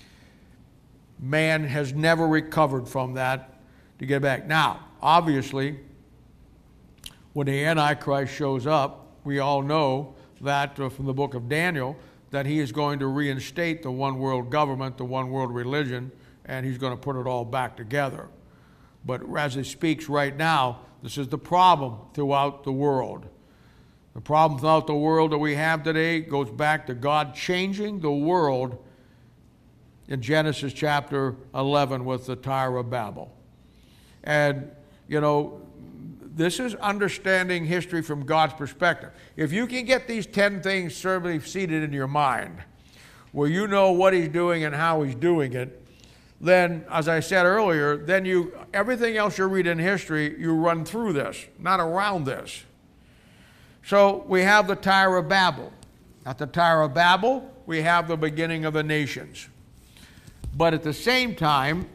Speaker 1: man has never recovered from that to get back. Now, obviously, when the Antichrist shows up, we all know that from the book of Daniel, that he is going to reinstate the one world government, the one world religion, and he's going to put it all back together. But as he speaks right now, this is the problem throughout the world. The problem throughout the world that we have today goes back to God changing the world in Genesis chapter 11 with the Tower of Babel. And, you know, this is understanding history from God's perspective. If you can get these 10 things firmly seated in your mind, where you know what he's doing and how he's doing it, then, as I said earlier, then everything else you read in history, you run through this, not around this. So we have the Tower of Babel. At the Tower of Babel, we have the beginning of the nations. But at the same time,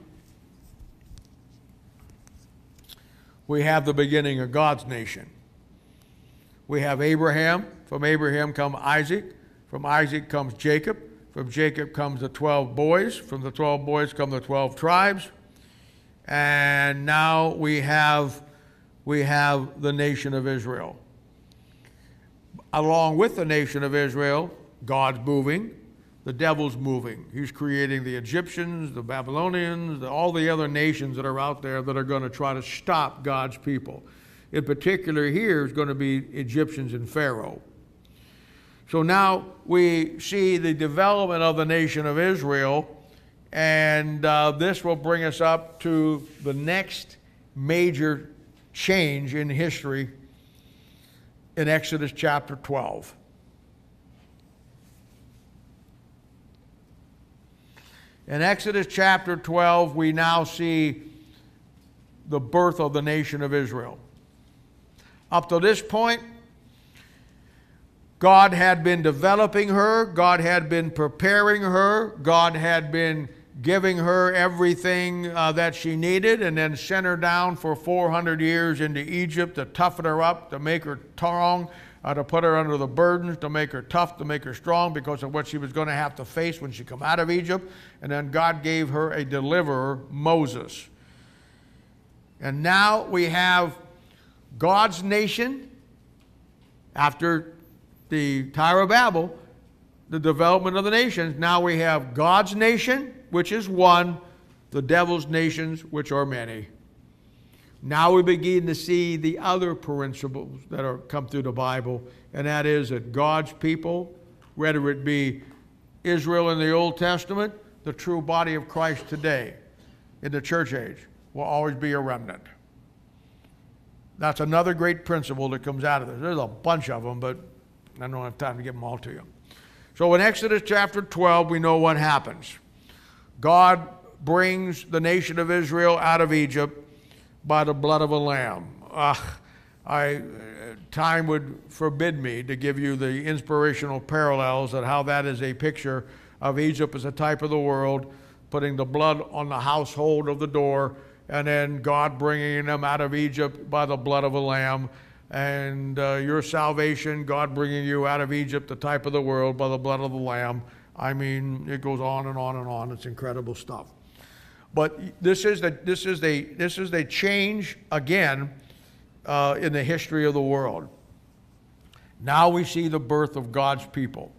Speaker 1: we have the beginning of God's nation. We have Abraham. From Abraham comes Isaac. From Isaac comes Jacob. From Jacob comes the 12 boys. From the 12 boys come the 12 tribes. And now we have the nation of Israel. Along with the nation of Israel, God's moving. The devil's moving. He's creating the Egyptians, the Babylonians, all the other nations that are out there that are going to try to stop God's people. In particular here is going to be Egyptians and Pharaoh. So now we see the development of the nation of Israel, and this will bring us up to the next major change in history in Exodus chapter 12. In Exodus chapter 12, we now see the birth of the nation of Israel. Up to this point, God had been developing her, God had been preparing her, God had been giving her everything that she needed, and then sent her down for 400 years into Egypt to toughen her up, to make her strong, to put her under the burdens, to make her tough, to make her strong because of what she was going to have to face when she come out of Egypt. And then God gave her a deliverer, Moses. And now we have God's nation after the Tower of Babel, the development of the nations. Now we have God's nation, which is one, the devil's nations, which are many. Now we begin to see the other principles that are come through the Bible, and that is that God's people, whether it be Israel in the Old Testament, the true body of Christ today in the church age, will always be a remnant. That's another great principle that comes out of this. There's a bunch of them, but I don't have time to give them all to you. So in Exodus chapter 12, we know what happens. God brings the nation of Israel out of Egypt by the blood of a lamb. Time would forbid me to give you the inspirational parallels of how that is a picture of Egypt as a type of the world, putting the blood on the household of the door, and then God bringing them out of Egypt by the blood of a lamb, and your salvation, God bringing you out of Egypt, the type of the world, by the blood of the lamb. I mean, it goes on and on and on. It's incredible stuff. But this is the change again in the history of the world. Now we see the birth of God's people.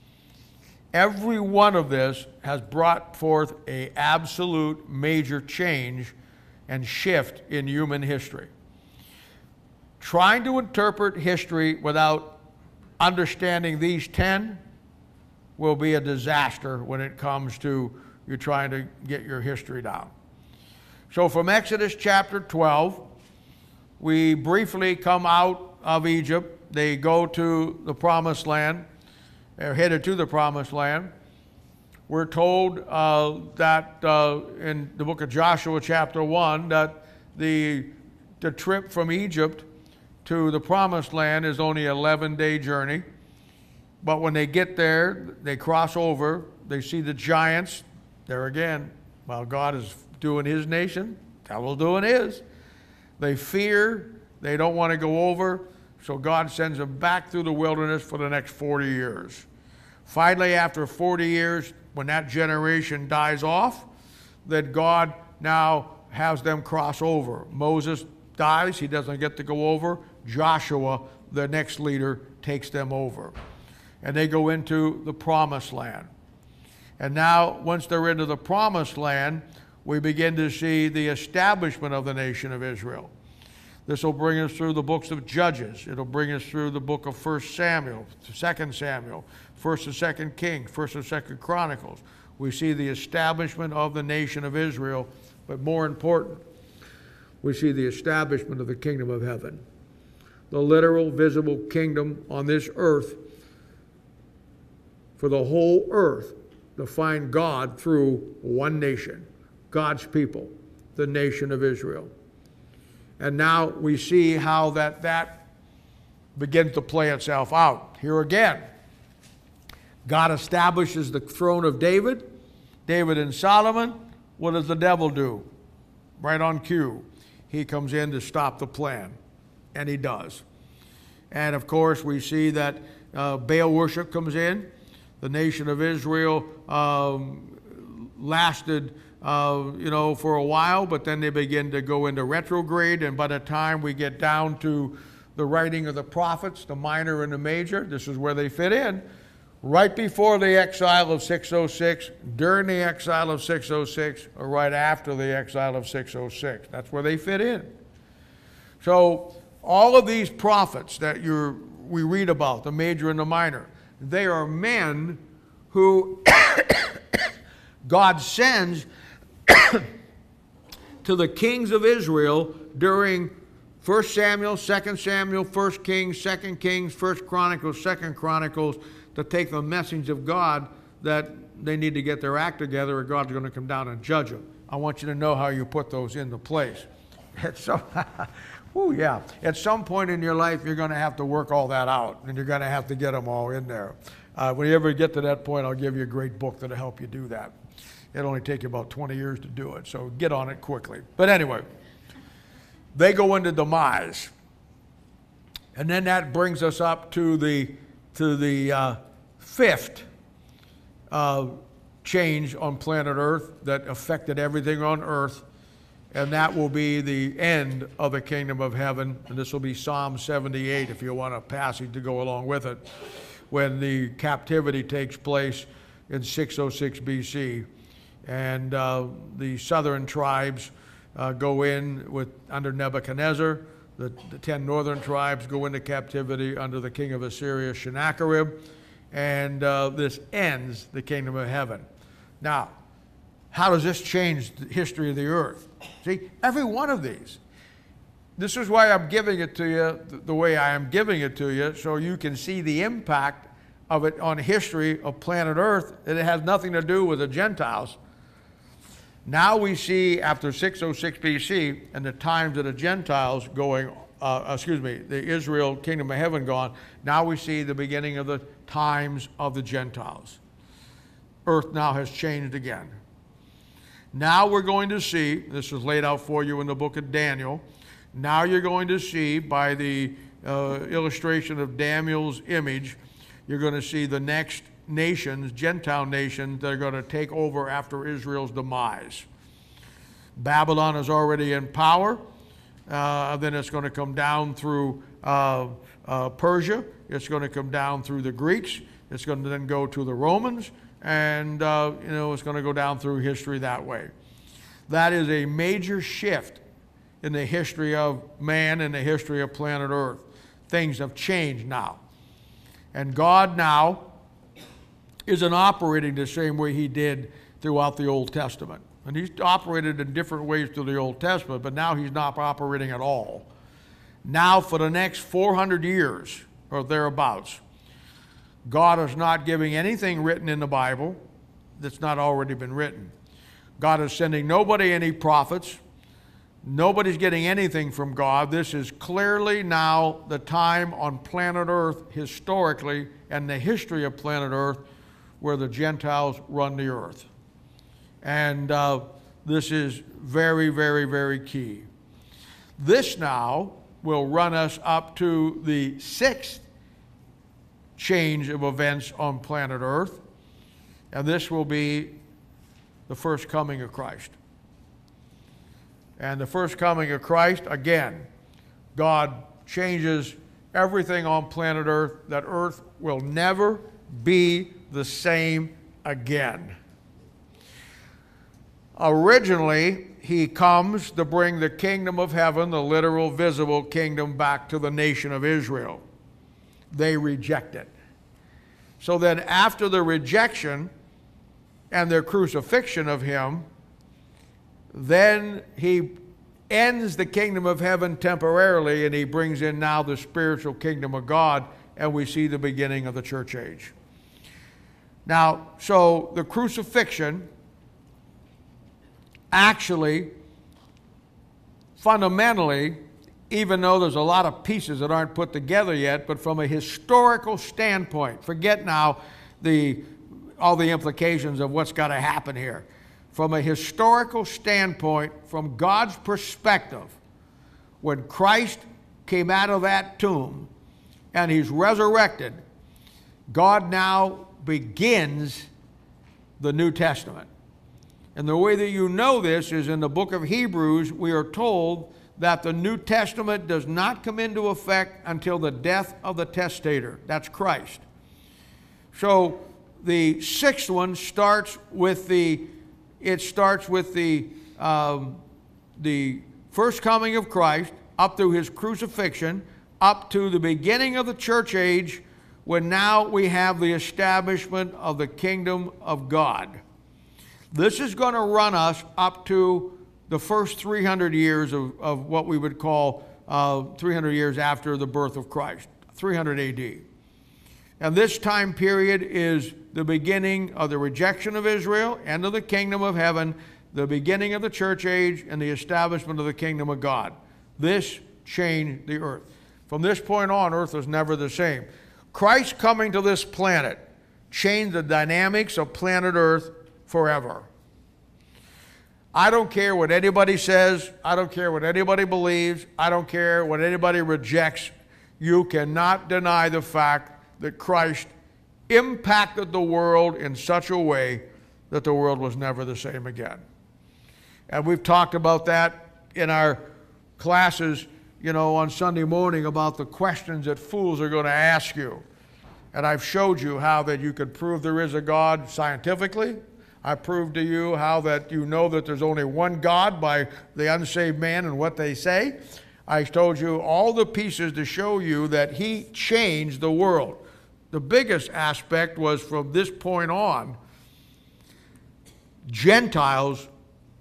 Speaker 1: Every one of this has brought forth an absolute major change and shift in human history. Trying to interpret history without understanding these 10 will be a disaster when it comes to you trying to get your history down. So from Exodus chapter 12, we briefly come out of Egypt. They go to the promised land. They're headed to the promised land. We're told that in the book of Joshua chapter 1 that the trip from Egypt to the promised land is only an 11-day journey. But when they get there, they cross over, they see the giants. There again, while God is doing his nation, devil's doing his. They fear, they don't want to go over, so God sends them back through the wilderness for the next 40 years. Finally, after 40 years, when that generation dies off, that God now has them cross over. Moses dies, he doesn't get to go over. Joshua, the next leader, takes them over. And they go into the promised land. And now, once they're into the promised land, we begin to see the establishment of the nation of Israel. This will bring us through the books of Judges. It'll bring us through the book of 1 Samuel, 2 Samuel, 1 and 2 Kings, 1 and 2 Chronicles. We see the establishment of the nation of Israel, but more important, we see the establishment of the kingdom of heaven. The literal, visible kingdom on this earth for the whole earth to find God through one nation, God's people, the nation of Israel. And now we see how that begins to play itself out. Here again, God establishes the throne of David, David and Solomon. What does the devil do? Right on cue. He comes in to stop the plan, and he does. And of course, we see that Baal worship comes in. The nation of Israel lasted, for a while, but then they begin to go into retrograde. And by the time we get down to the writing of the prophets, the minor and the major, this is where they fit in. Right before the exile of 606, during the exile of 606, or right after the exile of 606. That's where they fit in. So all of these prophets that we read about, the major and the minor, they are men who God sends to the kings of Israel during 1 Samuel, 2 Samuel, 1 Kings, 2 Kings, 1 Chronicles, 2 Chronicles, to take the message of God that they need to get their act together or God's going to come down and judge them. I want you to know how you put those into place. At some, yeah. At some point in your life, you're going to have to work all that out, and you're going to have to get them all in there. When you ever get to that point, I'll give you a great book that'll help you do that. It'll only take you about 20 years to do it, so get on it quickly. But anyway, they go into demise. And then that brings us up to the fifth change on planet Earth that affected everything on Earth, and that will be the end of the kingdom of heaven. And this will be Psalm 78, if you want a passage to go along with it, when the captivity takes place in 606 BC. And the southern tribes go in under Nebuchadnezzar. The 10 northern tribes go into captivity under the king of Assyria, Sennacherib. And this ends the kingdom of heaven. Now, how does this change the history of the earth? See, every one of these. This is why I'm giving it to you the way I am giving it to you, so you can see the impact of it on history of planet Earth, and it has nothing to do with the Gentiles. Now we see, after 606 BC, and the times of the Gentiles going, the Israel kingdom of heaven gone, now we see the beginning of the times of the Gentiles. Earth now has changed again. Now we're going to see, this is laid out for you in the book of Daniel, now you're going to see by the illustration of Daniel's image, you're going to see the next nations, Gentile nations, that are going to take over after Israel's demise. Babylon is already in power. Then it's going to come down through Persia. It's going to come down through the Greeks. It's going to then go to the Romans. And, it's going to go down through history that way. That is a major shift in the history of man and the history of planet Earth. Things have changed now. And God now isn't operating the same way he did throughout the Old Testament. And he's operated in different ways through the Old Testament, but now he's not operating at all. Now for the next 400 years or thereabouts, God is not giving anything written in the Bible that's not already been written. God is sending nobody any prophets. Nobody's getting anything from God. This is clearly now the time on planet Earth historically and the history of planet Earth where the Gentiles run the earth. And this is very, very, very key. This now will run us up to the sixth change of events on planet Earth, and this will be the first coming of Christ. And the first coming of Christ, again, God changes everything on planet Earth, that Earth will never be the same again. Originally, he comes to bring the kingdom of heaven, the literal visible kingdom, back to the nation of Israel. They reject it. So then after the rejection and their crucifixion of him, then he ends the kingdom of heaven temporarily, and he brings in now the spiritual kingdom of God, and we see the beginning of the church age. Now, so the crucifixion actually, fundamentally, even though there's a lot of pieces that aren't put together yet, but from a historical standpoint, forget now all the implications of what's got to happen here. From a historical standpoint, from God's perspective, when Christ came out of that tomb and he's resurrected, God now begins the New Testament. And the way that you know this is in the book of Hebrews, we are told that the New Testament does not come into effect until the death of the testator. That's Christ. So the sixth one starts with the first coming of Christ up through his crucifixion, up to the beginning of the church age, when now we have the establishment of the kingdom of God. This is going to run us up to the first 300 years of what we would call 300 years after the birth of Christ, 300 AD. And this time period is the beginning of the rejection of Israel, end of the kingdom of heaven, the beginning of the church age, and the establishment of the kingdom of God. This changed the earth. From this point on, earth was never the same. Christ coming to this planet changed the dynamics of planet Earth forever. I don't care what anybody says. I don't care what anybody believes. I don't care what anybody rejects. You cannot deny the fact that Christ impacted the world in such a way that the world was never the same again. And we've talked about that in our classes, on Sunday morning, about the questions that fools are going to ask you. And I've showed you how that you could prove there is a God scientifically. I proved to you how that you know that there's only one God by the unsaved man and what they say. I told you all the pieces to show you that he changed the world. The biggest aspect was from this point on, Gentiles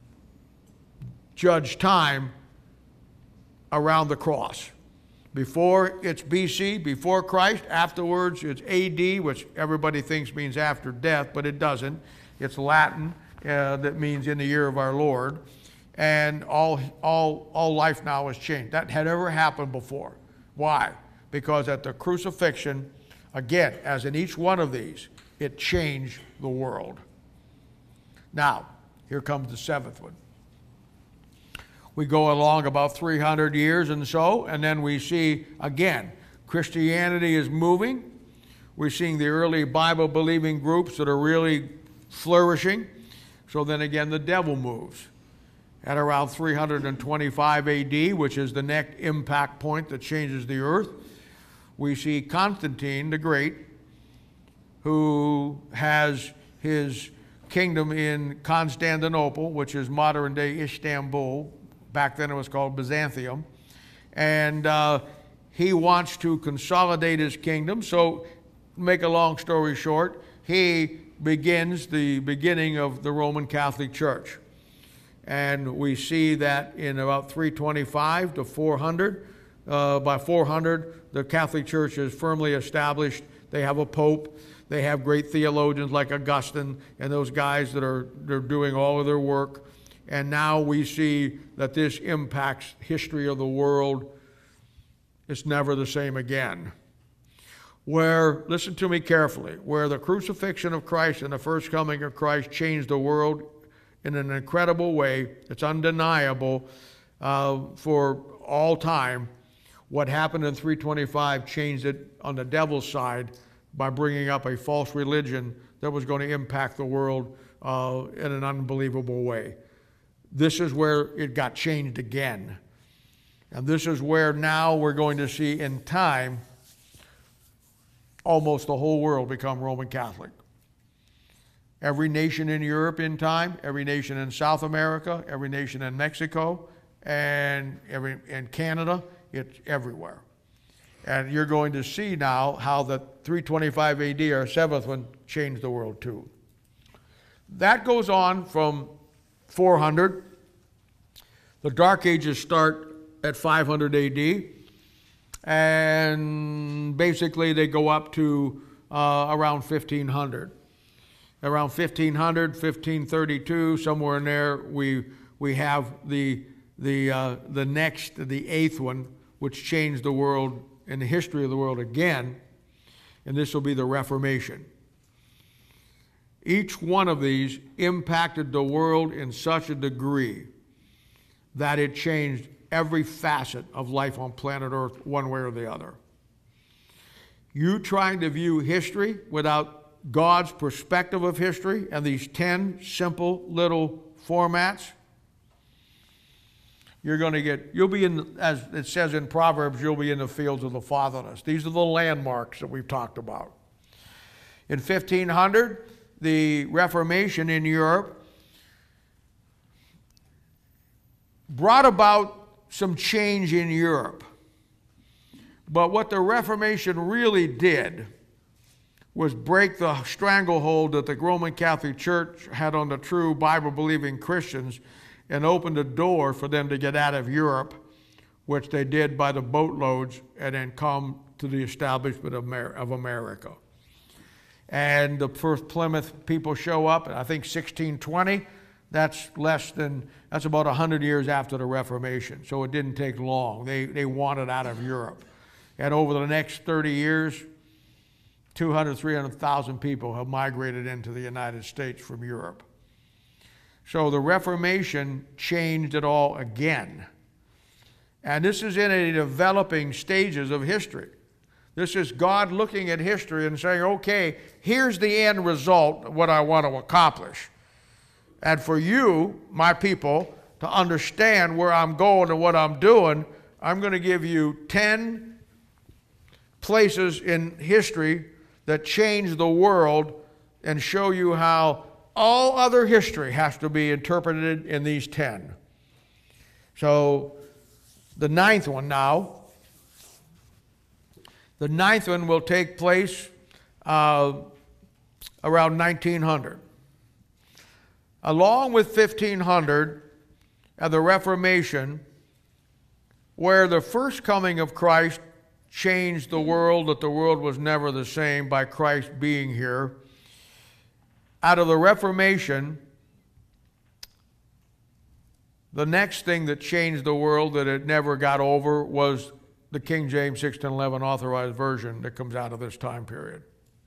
Speaker 1: judge time around the cross. Before it's BC, before Christ. Afterwards it's AD, which everybody thinks means after death, but it doesn't. It's Latin that means in the year of our Lord. And all life now has changed. That had never happened before. Why? Because at the crucifixion, again, as in each one of these, it changed the world. Now, here comes the seventh one. We go along about 300 years and so, and then we see, again, Christianity is moving. We're seeing the early Bible-believing groups that are really flourishing. So then again, the devil moves. At around 325 AD, which is the next impact point that changes the earth, we see Constantine the Great, who has his kingdom in Constantinople, which is modern-day Istanbul. Back then it was called Byzantium. And he wants to consolidate his kingdom. So, make a long story short, he begins the beginning of the Roman Catholic Church. And we see that in about 325 to 400. By 400, the Catholic Church is firmly established. They have a pope. They have great theologians like Augustine and those guys that are doing all of their work. And now we see that this impacts history of the world. It's never the same again. Where, listen to me carefully, where the crucifixion of Christ and the first coming of Christ changed the world in an incredible way, it's undeniable for all time, what happened in 325 changed it on the devil's side by bringing up a false religion that was going to impact the world in an unbelievable way. This is where it got changed again. And this is where now we're going to see in time almost the whole world become Roman Catholic. Every nation in Europe in time, every nation in South America, every nation in Mexico, and in Canada, it's everywhere. And you're going to see now how the 325 AD, our seventh one, changed the world too. That goes on from 400. The Dark Ages start at 500 AD, and basically they go up to around 1500. Around 1500, 1532, somewhere in there, we have the eighth one, which changed the world and the history of the world again, and this will be the Reformation. Each one of these impacted the world in such a degree that it changed every facet of life on planet Earth one way or the other. You trying to view history without God's perspective of history and these 10 simple little formats, you'll be in, as it says in Proverbs, you'll be in the fields of the fatherless. These are the landmarks that we've talked about. In 1500, the Reformation in Europe brought about some change in Europe. But what the Reformation really did was break the stranglehold that the Roman Catholic Church had on the true Bible-believing Christians and opened a door for them to get out of Europe, which they did by the boatloads, and then come to the establishment of America. and the first Plymouth people show up, I think 1620. That's about 100 years after the Reformation, so it didn't take long. They wanted out of Europe. And over the next 30 years, 200,000, 300,000 people have migrated into the United States from Europe. So the Reformation changed it all again. And this is in a developing stages of history. This is God looking at history and saying, okay, here's the end result, what I want to accomplish. And for you, my people, to understand where I'm going and what I'm doing, I'm going to give you 10 places in history that changed the world and show you how all other history has to be interpreted in these 10. So the ninth one now. The ninth one will take place around 1900. Along with 1500 and the Reformation, where the first coming of Christ changed the world, that the world was never the same by Christ being here. Out of the Reformation, the next thing that changed the world that it never got over was the King James 1611 Authorized Version that comes out of this time period.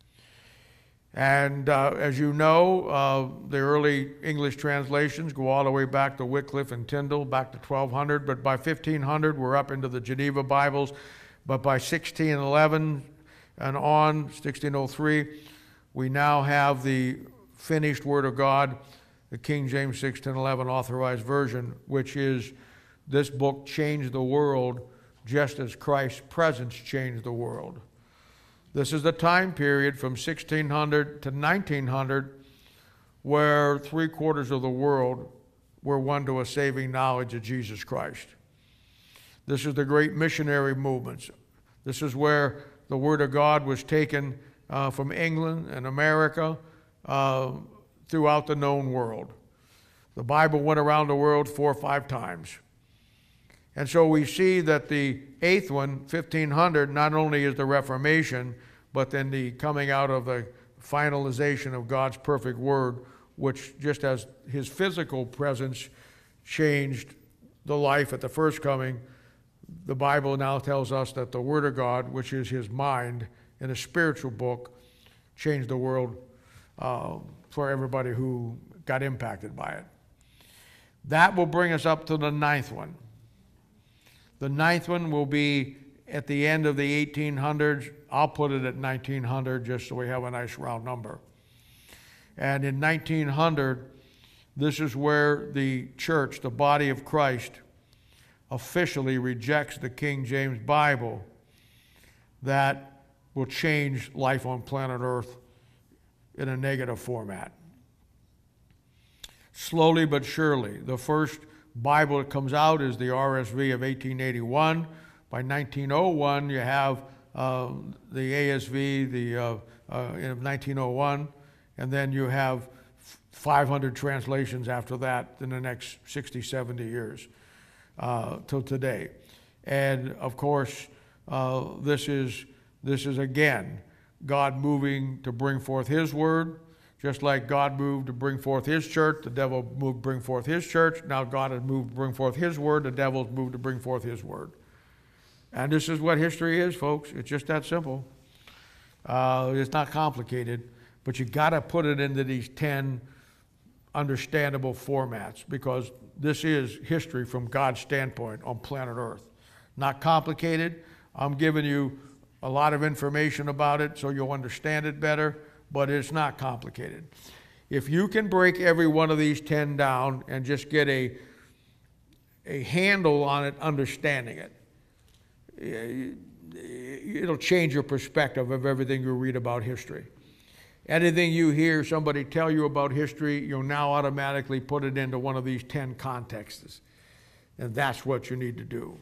Speaker 1: And as you know, the early English translations go all the way back to Wycliffe and Tyndale, back to 1200, but by 1500 we're up into the Geneva Bibles. But by 1611 and on, 1603, we now have the finished Word of God, the King James 1611 Authorized Version, which is, this book changed the world just as Christ's presence changed the world. This is the time period from 1600 to 1900 where 3/4 of the world were won to a saving knowledge of Jesus Christ. This is the great missionary movements. This is where the Word of God was taken from England and America throughout the known world. The Bible went around the world 4 or 5 times. And so we see that the eighth one, 1500, not only is the Reformation, but then the coming out of the finalization of God's perfect Word, which just as His physical presence changed the life at the first coming, the Bible now tells us that the Word of God, which is His mind in a spiritual book, changed the world for everybody who got impacted by it. That will bring us up to the ninth one. The ninth one will be at the end of the 1800s. I'll put it at 1900 just so we have a nice round number. And in 1900, this is where the church, the body of Christ, officially rejects the King James Bible that will change life on planet Earth in a negative format. Slowly but surely, the first Bible that comes out is the RSV of 1881. By 1901, you have the ASV of 1901, and then you have 500 translations after that in the next 60, 70 years till today. And of course, this is again God moving to bring forth His Word. Just like God moved to bring forth His church, the devil moved to bring forth his church. Now God has moved to bring forth His Word, the devil's moved to bring forth his word. And this is what history is, folks. It's just that simple. It's not complicated, but you got to put it into these 10 understandable formats, because this is history from God's standpoint on planet Earth. Not complicated. I'm giving you a lot of information about it so you'll understand it better, but it's not complicated. If you can break every one of these 10 down and just get a handle on it, understanding it, it'll change your perspective of everything you read about history. Anything you hear somebody tell you about history, you'll now automatically put it into one of these 10 contexts. And that's what you need to do.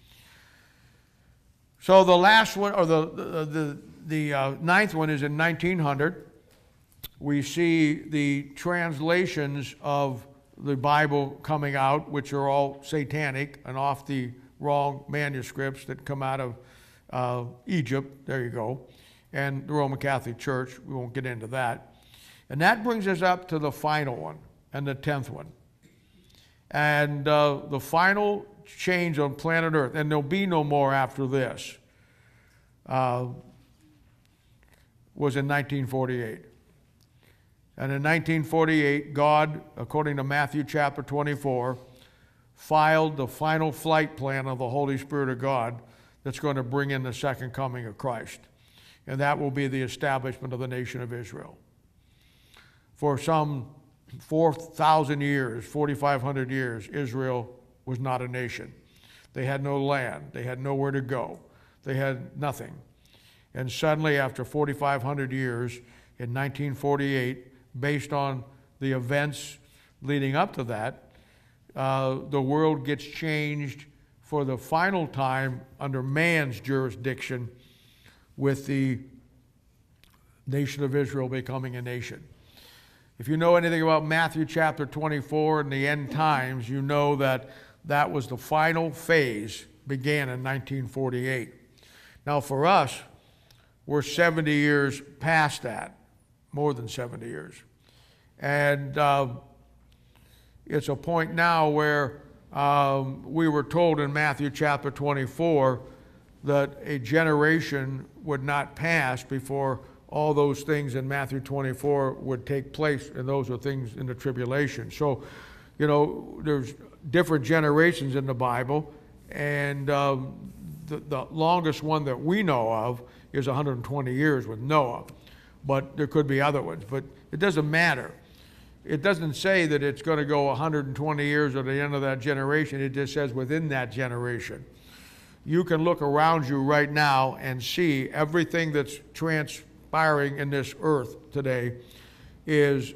Speaker 1: So the last one, or the ninth one, is in 1900. We see the translations of the Bible coming out, which are all satanic and off the wrong manuscripts that come out of Egypt. There you go. and the Roman Catholic Church. We won't get into that. And that brings us up to the final one, and the 10th one. And the final change on planet Earth, and there'll be no more after this, was in 1948. And in 1948, God, according to Matthew chapter 24, filed the final flight plan of the Holy Spirit of God that's going to bring in the second coming of Christ. And that will be the establishment of the nation of Israel. For some 4,000 years, 4,500 years, Israel was not a nation. They had no land. They had nowhere to go. They had nothing. And suddenly, after 4,500 years, in 1948, based on the events leading up to that, the world gets changed for the final time under man's jurisdiction, with the nation of Israel becoming a nation. If you know anything about Matthew chapter 24 and the end times, you know that that was the final phase, began in 1948. Now for us, we're 70 years past that, more than 70 years. And it's a point now where we were told in Matthew chapter 24 that a generation would not pass before all those things in Matthew 24 would take place, and those are things in the tribulation. So, you know, there's different generations in the Bible, and the longest one that we know of is 120 years with Noah. But there could be other ones, but it doesn't matter. It doesn't say that it's going to go 120 years at the end of that generation. It just says within that generation. You can look around you right now and see everything that's transpiring in this earth today is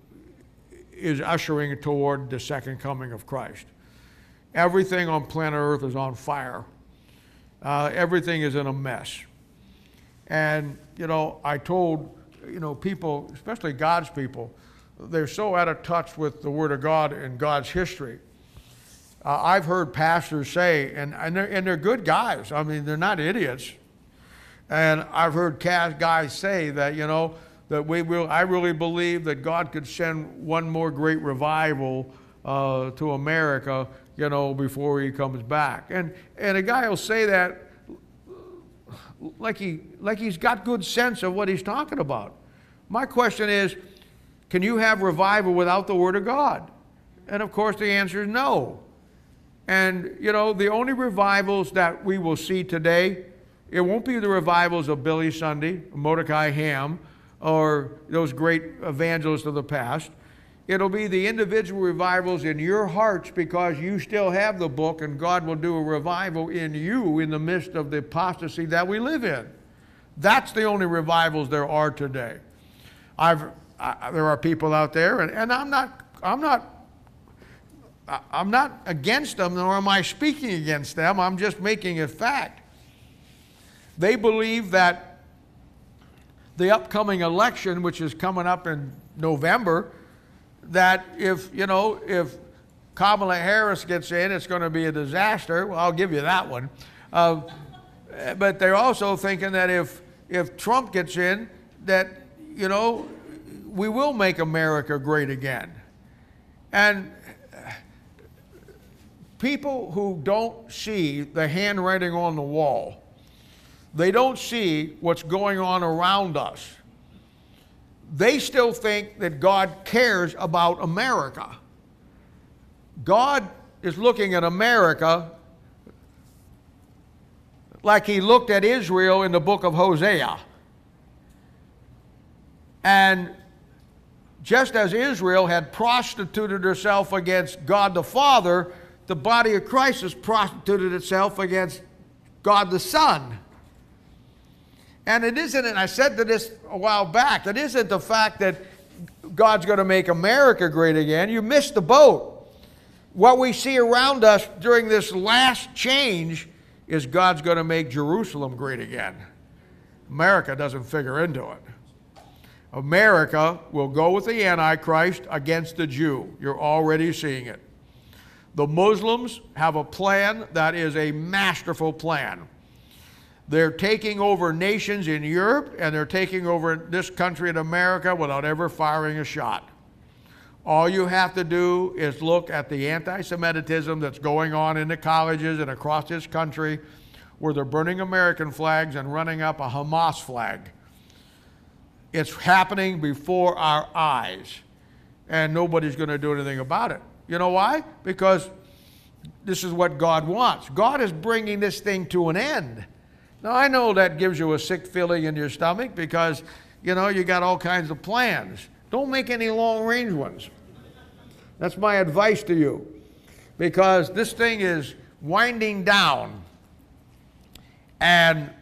Speaker 1: ushering toward the second coming of Christ. Everything on planet Earth is on fire. Everything is in a mess. And, you know, I told, you know, people, especially God's people, they're so out of touch with the Word of God and God's history. I've heard pastors say, and they're good guys. I mean, they're not idiots. And I've heard guys say that, you know, that I really believe that God could send one more great revival to America, you know, before he comes back. And a guy will say that like he's got good sense of what he's talking about. My question is, can you have revival without the Word of God? And of course the answer is no. And, you know, the only revivals that we will see today, it won't be the revivals of Billy Sunday, Mordecai Ham, or those great evangelists of the past. It'll be the individual revivals in your hearts, because you still have the book, and God will do a revival in you in the midst of the apostasy that we live in. That's the only revivals there are today. There are people out there, and I'm not against them, nor am I speaking against them. I'm just making a fact. They believe that the upcoming election, which is coming up in November, that if Kamala Harris gets in, it's going to be a disaster. Well, I'll give you that one. But they're also thinking that if Trump gets in, that, you know, we will make America great again. And people who don't see the handwriting on the wall, they don't see what's going on around us, they still think that God cares about America. God is looking at America like he looked at Israel in the book of Hosea. And just as Israel had prostituted herself against God the Father, the body of Christ has prostituted itself against God the Son. And it isn't, and I said this a while back, it isn't the fact that God's going to make America great again. You missed the boat. What we see around us during this last change is God's going to make Jerusalem great again. America doesn't figure into it. America will go with the Antichrist against the Jew. You're already seeing it. The Muslims have a plan that is a masterful plan. They're taking over nations in Europe, and they're taking over this country in America without ever firing a shot. All you have to do is look at the anti-Semitism that's going on in the colleges and across this country, where they're burning American flags and running up a Hamas flag. It's happening before our eyes, and nobody's going to do anything about it. You know why? Because this is what God wants. God is bringing this thing to an end. Now, I know that gives you a sick feeling in your stomach because, you know, you got all kinds of plans. Don't make any long-range ones. That's my advice to you, because this thing is winding down. And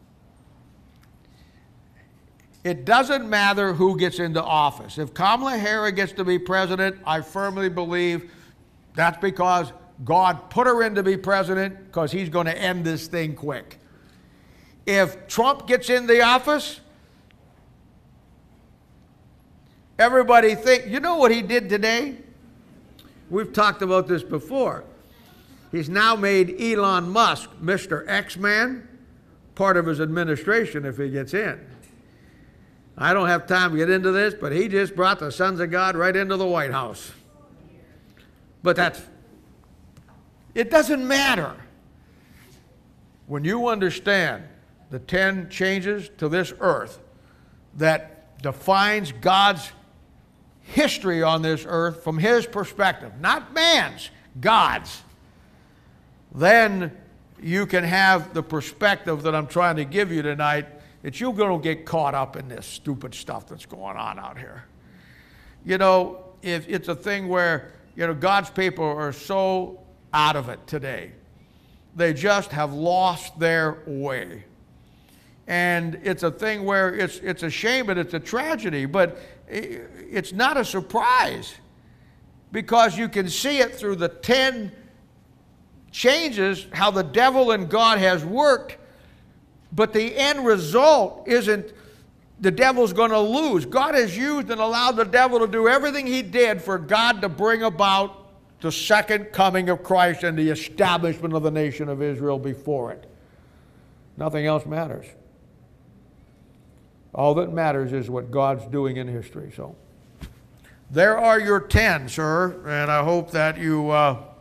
Speaker 1: it doesn't matter who gets into office. If Kamala Harris gets to be president, I firmly believe that's because God put her in to be president, because he's going to end this thing quick. If Trump gets in the office, everybody think, you know what he did today? We've talked about this before. He's now made Elon Musk, Mr. X-Man, part of his administration if he gets in. I don't have time to get into this, but he just brought the sons of God right into the White House. But it doesn't matter. When you understand the 10 changes to this earth that defines God's history on this earth from his perspective, not man's, God's, then you can have the perspective that I'm trying to give you tonight, that you're going to get caught up in this stupid stuff that's going on out here. You know, if it's a thing where, you know, God's people are so out of it today. They just have lost their way. And it's a thing where it's a shame and it's a tragedy, but it's not a surprise, because you can see it through the 10 changes how the devil and God has worked, but the end result isn't the devil's going to lose. God has used and allowed the devil to do everything he did for God to bring about the second coming of Christ and the establishment of the nation of Israel before it. Nothing else matters. All that matters is what God's doing in history. So there are your 10, sir, and I hope that you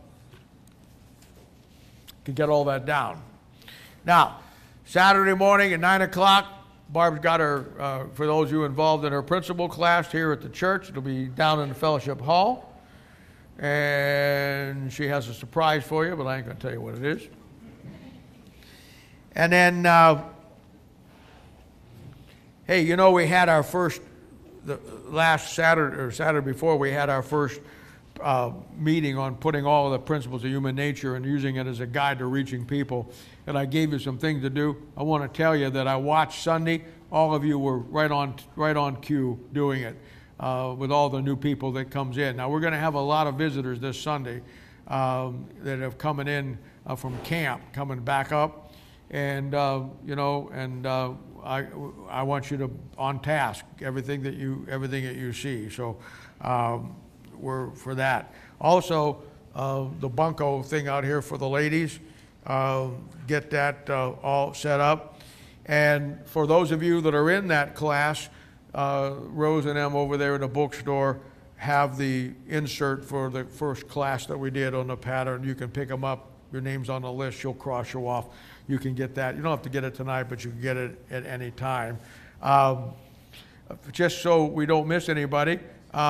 Speaker 1: can get all that down. Now, Saturday morning at 9 o'clock, Barb's got her, for those of you involved in her principal class here at the church, it'll be down in the fellowship hall. And she has a surprise for you, but I ain't going to tell you what it is. And then, hey, you know, we had our first, the last Saturday, or Saturday before, we had our first meeting on putting all of the principles of human nature and using it as a guide to reaching people. And I gave you some things to do. I want to tell you that I watched Sunday. All of you were right on cue doing it with all the new people that comes in. Now, we're going to have a lot of visitors this Sunday that have coming in from camp, coming back up. And, you know, and I want you to on task everything that you see. So we're for that. Also, the bunco thing out here for the ladies, get that all set up. And for those of you that are in that class, Rose and them over there in the bookstore have the insert for the first class that we did on the pattern. You can pick them up. Your name's on the list. She'll cross you off. You can get that. You don't have to get it tonight, but you can get it at any time. Just so we don't miss anybody,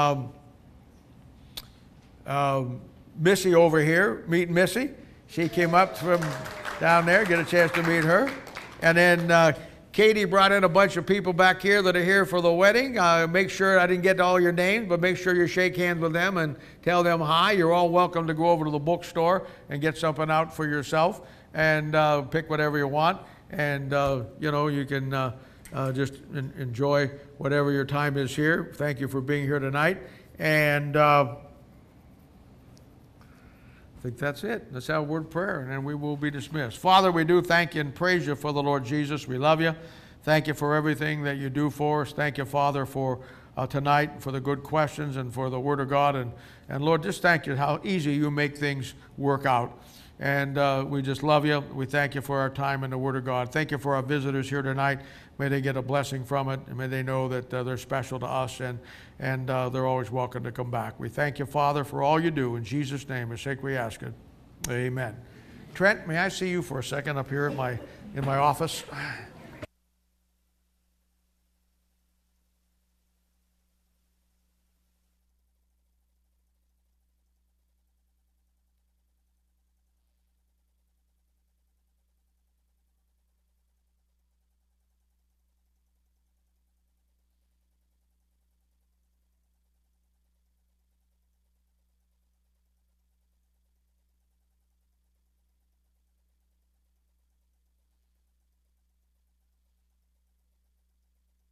Speaker 1: Missy over here, meet Missy. She came up from down there, get a chance to meet her. And then Katie brought in a bunch of people back here that are here for the wedding. Make sure, I didn't get all your names, but make sure you shake hands with them and tell them hi. You're all welcome to go over to the bookstore and get something out for yourself and pick whatever you want. And, you know, you can just enjoy whatever your time is here. Thank you for being here tonight. And I think that's it. Let's have a word of prayer, and then we will be dismissed. Father, we do thank you and praise you for the Lord Jesus. We love you. Thank you for everything that you do for us. Thank you, Father, for tonight, for the good questions and for the Word of God. And Lord, just thank you how easy you make things work out. And we just love you. We thank you for our time in the Word of God. Thank you for our visitors here tonight. May they get a blessing from it, and may they know that they're special to us, and they're always welcome to come back. We thank you, Father, for all you do. In Jesus' name, it's sake we ask it. Amen. Trent, may I see you for a second up here in my office?